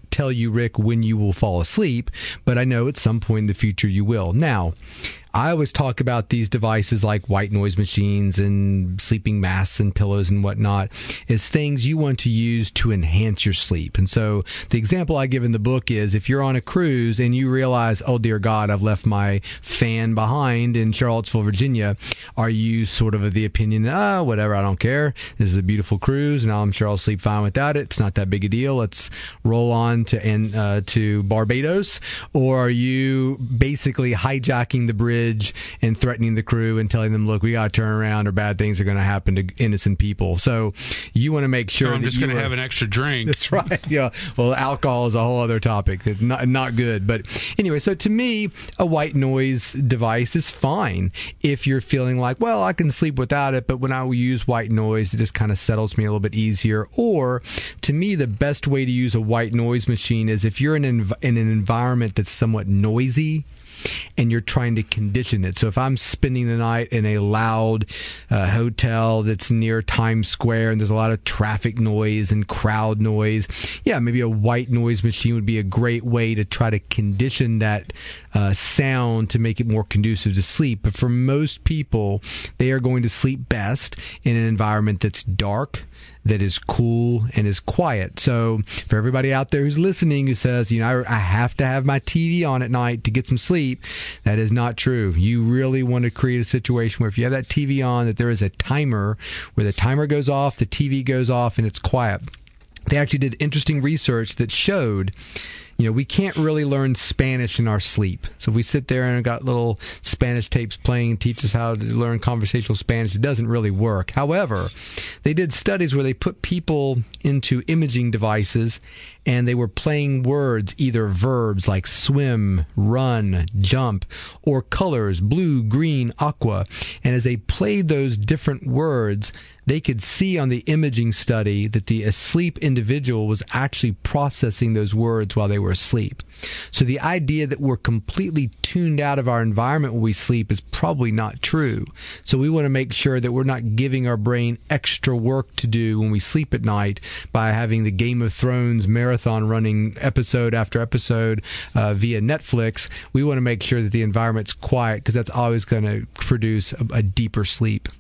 tell you, Rick, when you will fall asleep, but I know at some point in the future you will. Now, I always talk about these devices like white noise machines and sleeping masks and pillows and whatnot as things you want to use to enhance your sleep. And so the example I give in the book is if you're on a cruise and you realize, oh, dear God, I've left my fan behind in Charlottesville, Virginia, are you sort of of the opinion that, oh, whatever, I don't care. This is a beautiful cruise, and I'm sure I'll sleep fine without it. It's not that big a deal. Let's roll on to, and, uh, to Barbados. Or are you basically hijacking the bridge and threatening the crew and telling them, look, we got to turn around or bad things are going to happen to innocent people. So you want to make sure no, I'm that just going to are, have an extra drink. That's right. Yeah. Well, alcohol is a whole other topic. It's not, not good. But anyway, so to me, a white noise device is fine if you're feeling like, well, I can sleep without it, but when I use white noise, it just kind of settles me a little bit easier. Or to me, the best way to use a white noise machine is if you're in an, in an environment that's somewhat noisy, and you're trying to condition it. So if I'm spending the night in a loud uh, hotel that's near Times Square and there's a lot of traffic noise and crowd noise, yeah, maybe a white noise machine would be a great way to try to condition that uh, sound to make it more conducive to sleep. But for most people, they are going to sleep best in an environment that's dark, that is cool, and is quiet. So for everybody out there who's listening who says, you know, I, I have to have my T V on at night to get some sleep, that is not true. You really want to create a situation where if you have that T V on, that there is a timer where the timer goes off, the T V goes off, and it's quiet. They actually did interesting research that showed, you know, we can't really learn Spanish in our sleep. So if we sit there and got little Spanish tapes playing and teach us how to learn conversational Spanish, it doesn't really work. However, they did studies where they put people into imaging devices and they were playing words, either verbs like swim, run, jump, or colors, blue, green, aqua. And as they played those different words, they could see on the imaging study that the asleep individual was actually processing those words while they were asleep. So the idea that we're completely tuned out of our environment when we sleep is probably not true. So we want to make sure that we're not giving our brain extra work to do when we sleep at night by having the Game of Thrones marathon running episode after episode uh, via Netflix. We want to make sure that the environment's quiet because that's always going to produce a, a deeper sleep.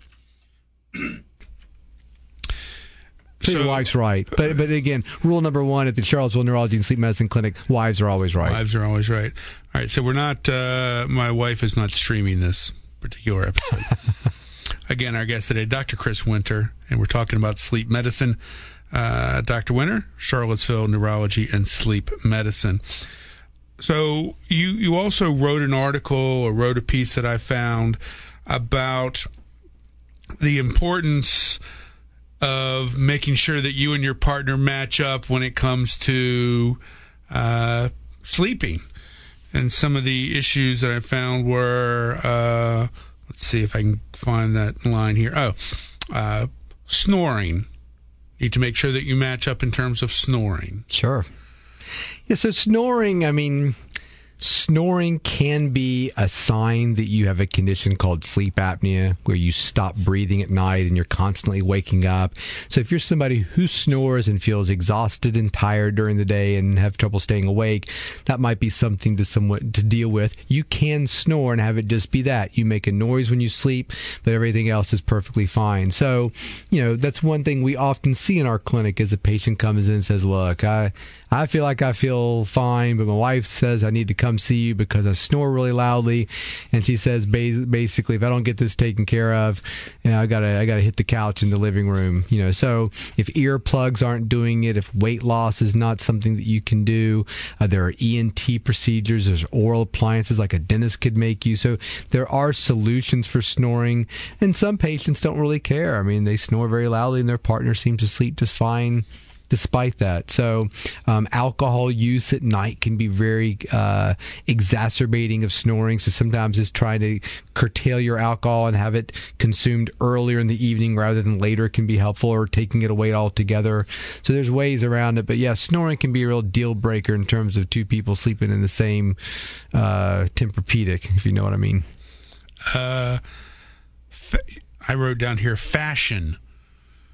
So, your wife's right. But but again, rule number one at the Charlottesville Neurology and Sleep Medicine Clinic, wives are always right. Wives are always right. All right, so we're not, uh, my wife is not streaming this particular episode. Again, our guest today, Doctor Chris Winter, and we're talking about sleep medicine. Uh, Doctor Winter, Charlottesville Neurology and Sleep Medicine. So you, you also wrote an article or wrote a piece that I found about the importance of making sure that you and your partner match up when it comes to uh, sleeping. And some of the issues that I found were, uh, let's see if I can find that line here. Oh, uh, snoring. You need to make sure that you match up in terms of snoring. Sure. Yeah, so snoring, I mean, snoring can be a sign that you have a condition called sleep apnea, where you stop breathing at night and you're constantly waking up. So if you're somebody who snores and feels exhausted and tired during the day and have trouble staying awake, that might be something to somewhat to deal with. You can snore and have it just be that. You make a noise when you sleep, but everything else is perfectly fine. So, you know, that's one thing we often see in our clinic is a patient comes in and says, look, I, I feel like I feel fine, but my wife says I need to come see you because I snore really loudly. And she says, ba- basically, if I don't get this taken care of, you know, I gotta, I gotta hit the couch in the living room, you know. So if earplugs aren't doing it, if weight loss is not something that you can do, uh, there are E N T procedures, there's oral appliances like a dentist could make you. So there are solutions for snoring, and some patients don't really care. I mean, they snore very loudly and their partner seems to sleep just fine despite that. So um, alcohol use at night can be very uh, exacerbating of snoring. So sometimes just trying to curtail your alcohol and have it consumed earlier in the evening rather than later can be helpful, or taking it away altogether. So there's ways around it. But yeah, snoring can be a real deal breaker in terms of two people sleeping in the same uh, Tempur-Pedic, if you know what I mean. Uh, fa- I wrote down here fashion.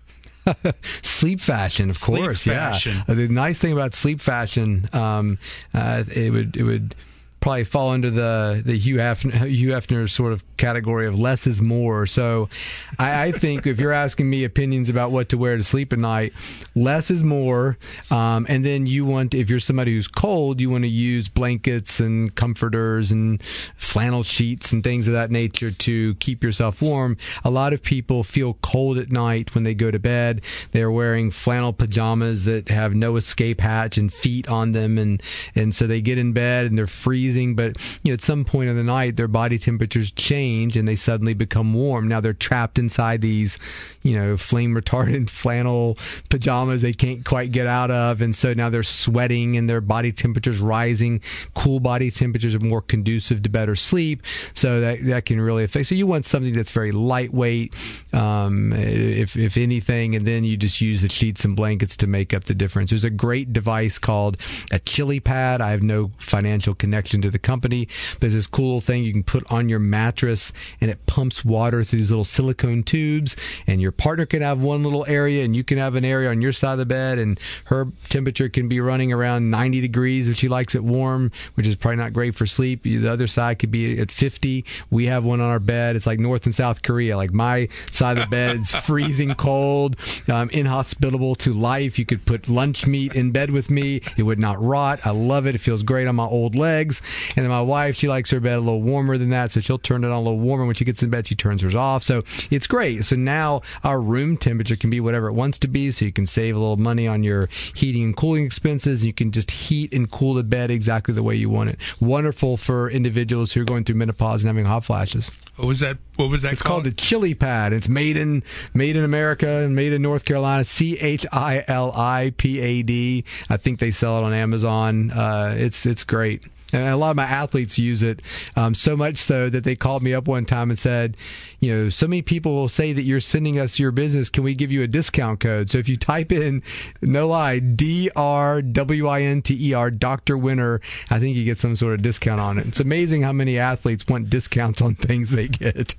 Sleep fashion, of Sleep course. fashion. Yeah. The nice thing about sleep fashion, um, uh, it would it would probably fall under the the Hugh Hefner, Hugh Hefner sort of category of less is more. So I, I think if you're asking me opinions about what to wear to sleep at night, less is more. Um, and then you want, if you're somebody who's cold, you want to use blankets and comforters and flannel sheets and things of that nature to keep yourself warm. A lot of people feel cold at night when they go to bed. They're wearing flannel pajamas that have no escape hatch and feet on them. And, and so they get in bed and they're freezing. But you know, at some point in the night, their body temperatures change and they suddenly become warm. Now they're trapped inside these, you know, flame retardant flannel pajamas they can't quite get out of. And so now they're sweating and their body temperature's rising. Cool body temperatures are more conducive to better sleep. So that, that can really affect. So you want something that's very lightweight, um, if, if anything, and then you just use the sheets and blankets to make up the difference. There's a great device called a Chili Pad. I have no financial connection to the company, but there's this cool thing you can put on your mattress and it pumps water through these little silicone tubes, and your partner can have one little area and you can have an area on your side of the bed, and her temperature can be running around ninety degrees if she likes it warm, which is probably not great for sleep. The other side could be at fifty. We have one on our bed. It's like North and South Korea. Like my side of the bed's freezing cold, um, inhospitable to life. You could put lunch meat in bed with me. It would not rot. I love it. It feels great on my old legs. And then my wife, she likes her bed a little warmer than that, so she'll turn it on a little warmer. When she gets in bed, she turns hers off. So it's great. So now our room temperature can be whatever it wants to be, so you can save a little money on your heating and cooling expenses. You can just heat and cool the bed exactly the way you want it. Wonderful for individuals who are going through menopause and having hot flashes. What was that? What was that it's called? called the Chili Pad. It's made in made in America and made in North Carolina. C H I L I P A D. I think they sell it on Amazon. Uh, it's it's great. And a lot of my athletes use it, um, so much so that they called me up one time and said, you know, so many people will say that you're sending us your business. Can we give you a discount code? So if you type in, no lie, D R W I N T E R, Doctor Winter, I think you get some sort of discount on it. It's amazing how many athletes want discounts on things they get.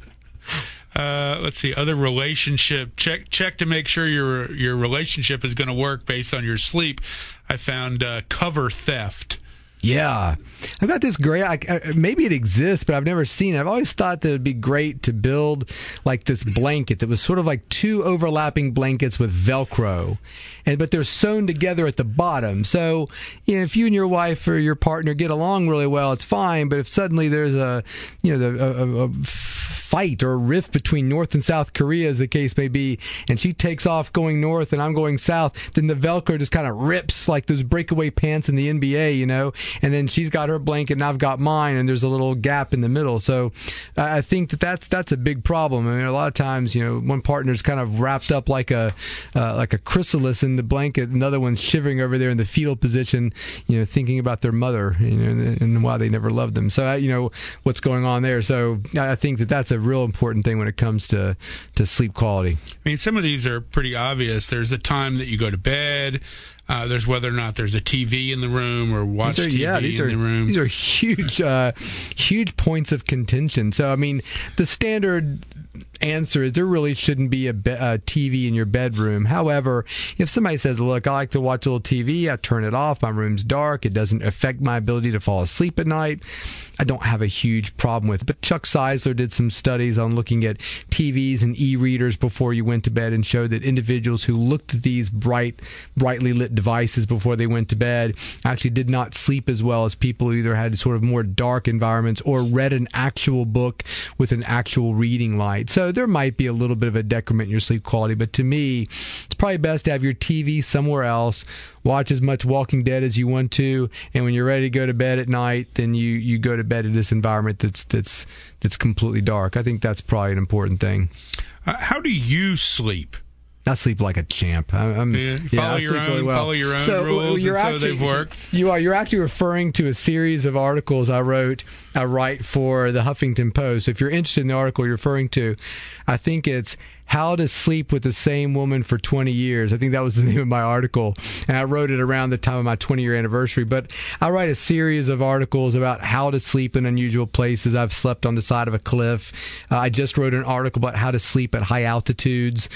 Uh, let's see, other relationship check check to make sure your your relationship is going to work based on your sleep. I found uh, cover theft. Yeah. I've got this great, I, maybe it exists, but I've never seen it. I've always thought that it'd be great to build like this blanket that was sort of like two overlapping blankets with Velcro, and but they're sewn together at the bottom. So, you know, if you and your wife or your partner get along really well, it's fine. But if suddenly there's a, you know, a, a, a fight or a rift between North and South Korea, as the case may be, and she takes off going north and I'm going south, then the Velcro just kind of rips like those breakaway pants in the N B A, you know, and then she's got her blanket and I've got mine, and there's a little gap in the middle. So uh, I think that that's, that's a big problem. I mean, a lot of times, you know, one partner's kind of wrapped up like a, uh, like a chrysalis in the blanket. Another one's shivering over there in the fetal position, you know, thinking about their mother, you know, and, and why they never loved them. So, uh, you know, what's going on there. So I think that that's a real important thing when it comes to, to sleep quality. I mean, some of these are pretty obvious. There's the time that you go to bed. Uh, there's whether or not there's a T V in the room or watch these are, T V yeah, these in are, the room. These are huge, uh, huge points of contention. So, I mean, the standard answer is there really shouldn't be a, be- a T V in your bedroom. However, if somebody says, look, I like to watch a little T V, I turn it off, my room's dark, it doesn't affect my ability to fall asleep at night, I don't have a huge problem with it. But Chuck Seisler did some studies on looking at T Vs and e-readers before you went to bed and showed that individuals who looked at these bright, brightly lit devices before they went to bed actually did not sleep as well as people who either had sort of more dark environments or read an actual book with an actual reading light. So there might be a little bit of a decrement in your sleep quality, but to me, it's probably best to have your T V somewhere else. Watch as much Walking Dead as you want to, and when you're ready to go to bed at night, then you, you go to bed in this environment that's that's that's completely dark. I think that's probably an important thing. Uh, how do you sleep? I sleep like a champ. I, I'm, yeah, you follow, yeah, your own, really well. follow your own so, rules, you're and actually, so they've worked. You are. You're actually referring to a series of articles I wrote. I write for the Huffington Post. If you're interested in the article you're referring to, I think it's How to Sleep with the Same Woman for twenty years. I think that was the name of my article. And I wrote it around the time of my twenty-year anniversary. But I write a series of articles about how to sleep in unusual places. I've slept on the side of a cliff. Uh, I just wrote an article about how to sleep at high altitudes.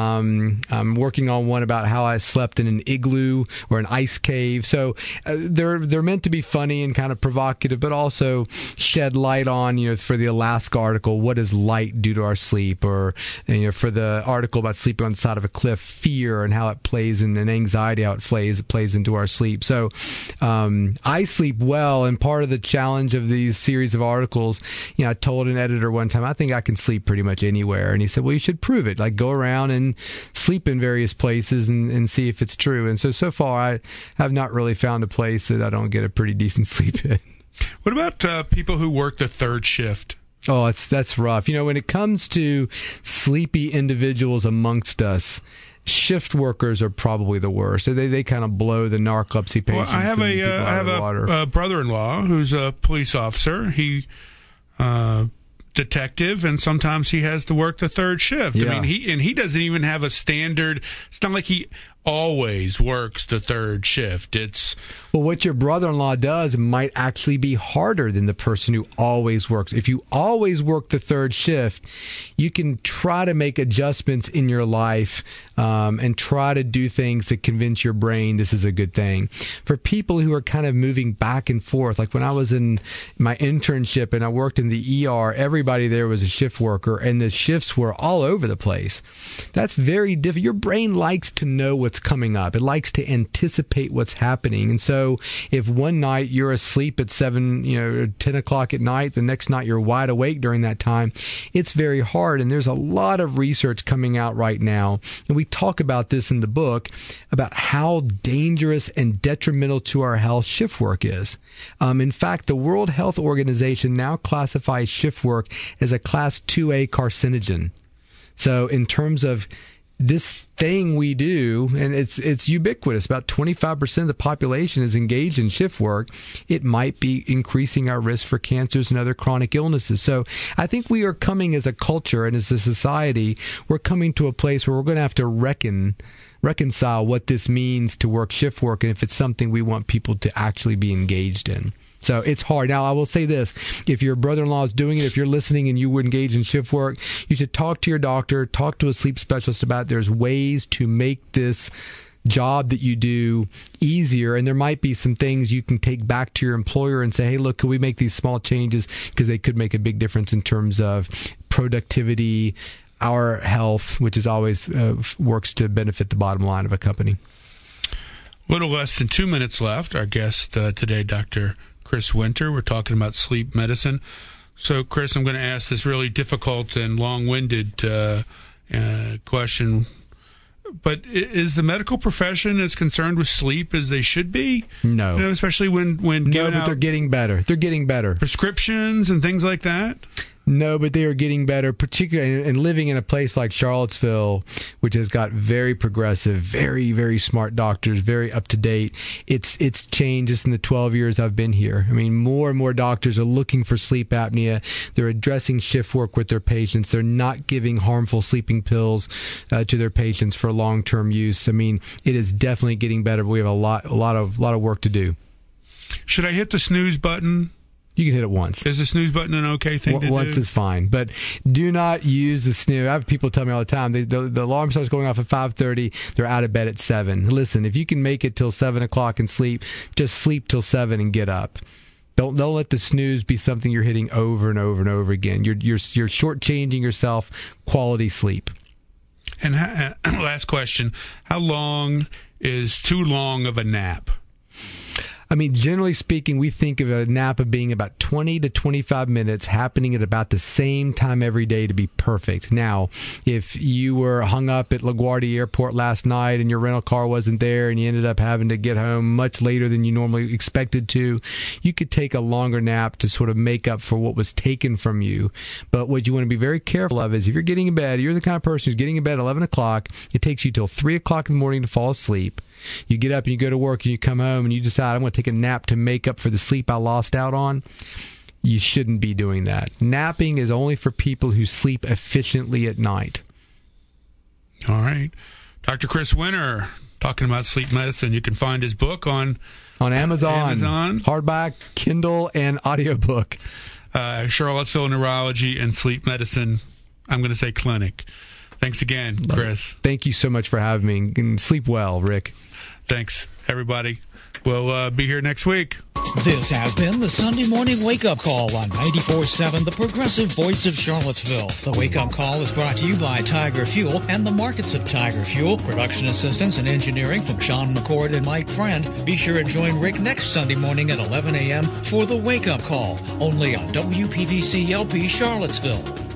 Um, I'm working on one about how I slept in an igloo or an ice cave. So uh, they're they're meant to be funny and kind of provocative, but also shed light on, you know, for the Alaska article, what does light do to our sleep? Or, you know, for the article about sleeping on the side of a cliff, fear and how it plays in, and anxiety, how it plays, it plays into our sleep. So um, I sleep well, and part of the challenge of these series of articles, you know, I told an editor one time, I think I can sleep pretty much anywhere. And he said, well, you should prove it. Like, go around and sleep in various places and, and see if it's true. And so, so far, I have not really found a place that I don't get a pretty decent sleep in. What about uh, people who work the third shift? Oh, it's that's rough. You know, when it comes to sleepy individuals amongst us, shift workers are probably the worst. They they kind of blow the narcolepsy patients. Well, I have a uh, I have a, a brother-in-law who's a police officer. He uh, detective, and sometimes he has to work the third shift. Yeah. I mean, he and he doesn't even have a standard. It's not like he always works the third shift. It's well, what your brother-in-law does might actually be harder than the person who always works. If you always work the third shift, you can try to make adjustments in your life um, and try to do things that convince your brain this is a good thing. For people who are kind of moving back and forth, like when I was in my internship and I worked in the E R, everybody there was a shift worker, and the shifts were all over the place. That's very difficult. Your brain likes to know what's coming up. It likes to anticipate what's happening. And so if one night you're asleep at seven, you know, ten o'clock at night, the next night you're wide awake during that time, it's very hard. And there's a lot of research coming out right now. And we talk about this in the book about how dangerous and detrimental to our health shift work is. Um, in fact, the World Health Organization now classifies shift work as a class two A carcinogen. So in terms of this thing we do, and it's it's ubiquitous, about twenty-five percent of the population is engaged in shift work, it might be increasing our risk for cancers and other chronic illnesses. So I think we are coming as a culture and as a society, we're coming to a place where we're going to have to reckon reconcile what this means to work shift work and if it's something we want people to actually be engaged in. So it's hard. Now, I will say this. If your brother-in-law is doing it, if you're listening and you would engage in shift work, you should talk to your doctor, talk to a sleep specialist about it. There's ways to make this job that you do easier, and there might be some things you can take back to your employer and say, hey, look, can we make these small changes? Because they could make a big difference in terms of productivity, our health, which is always uh, works to benefit the bottom line of a company. Little less than two minutes left. Our guest uh, today, Doctor Chris Winter. We're talking about sleep medicine. So, Chris, I'm going to ask this really difficult and long-winded uh, uh, question. But is the medical profession as concerned with sleep as they should be? No. You know, especially when, when no, giving but out they're getting better. They're getting better. Prescriptions and things like that? No, but they are getting better, particularly and living in a place like Charlottesville, which has got very progressive, very, very smart doctors, very up to date. It's it's changed just in the twelve years I've been here. I mean, more and more doctors are looking for sleep apnea. They're addressing shift work with their patients. They're not giving harmful sleeping pills uh, to their patients for long-term use. I mean, it is definitely getting better, but we have a lot, a lot of, lot of work to do. Should I hit the snooze button? You can hit it once. Is the snooze button an okay thing w- to once do? is fine, but do not use the snooze. I have people tell me all the time, they, the, the alarm starts going off at five thirty, they're out of bed at seven. Listen, if you can make it till seven o'clock and sleep, just sleep till seven and get up. Don't don't let the snooze be something you're hitting over and over and over again. You're you're you're shortchanging yourself quality sleep. And ha- last question, how long is too long of a nap? I mean, generally speaking, we think of a nap of being about twenty to twenty-five minutes, happening at about the same time every day to be perfect. Now, if you were hung up at LaGuardia Airport last night and your rental car wasn't there and you ended up having to get home much later than you normally expected to, you could take a longer nap to sort of make up for what was taken from you. But what you want to be very careful of is if you're getting in bed, you're the kind of person who's getting in bed at eleven o'clock, it takes you till three o'clock in the morning to fall asleep. You get up and you go to work and you come home and you decide, I'm going to take a nap to make up for the sleep I lost out on. You shouldn't be doing that. Napping is only for people who sleep efficiently at night. All right. Doctor Chris Winter, talking about sleep medicine. You can find his book on on Amazon, Amazon. hardback, Kindle, and audiobook. Uh, Charlottesville Neurology and Sleep Medicine, I'm going to say clinic. Thanks again, Chris. Thank you so much for having me. And sleep well, Rick. Thanks, everybody. We'll uh, be here next week. This has been the Sunday Morning Wake Up Call on ninety-four point seven, the progressive voice of Charlottesville. The Wake Up Call is brought to you by Tiger Fuel and the markets of Tiger Fuel. Production assistance and engineering from Sean McCord and Mike Friend. Be sure to join Rick next Sunday morning at eleven a.m. for the Wake Up Call, only on W P V C L P Charlottesville.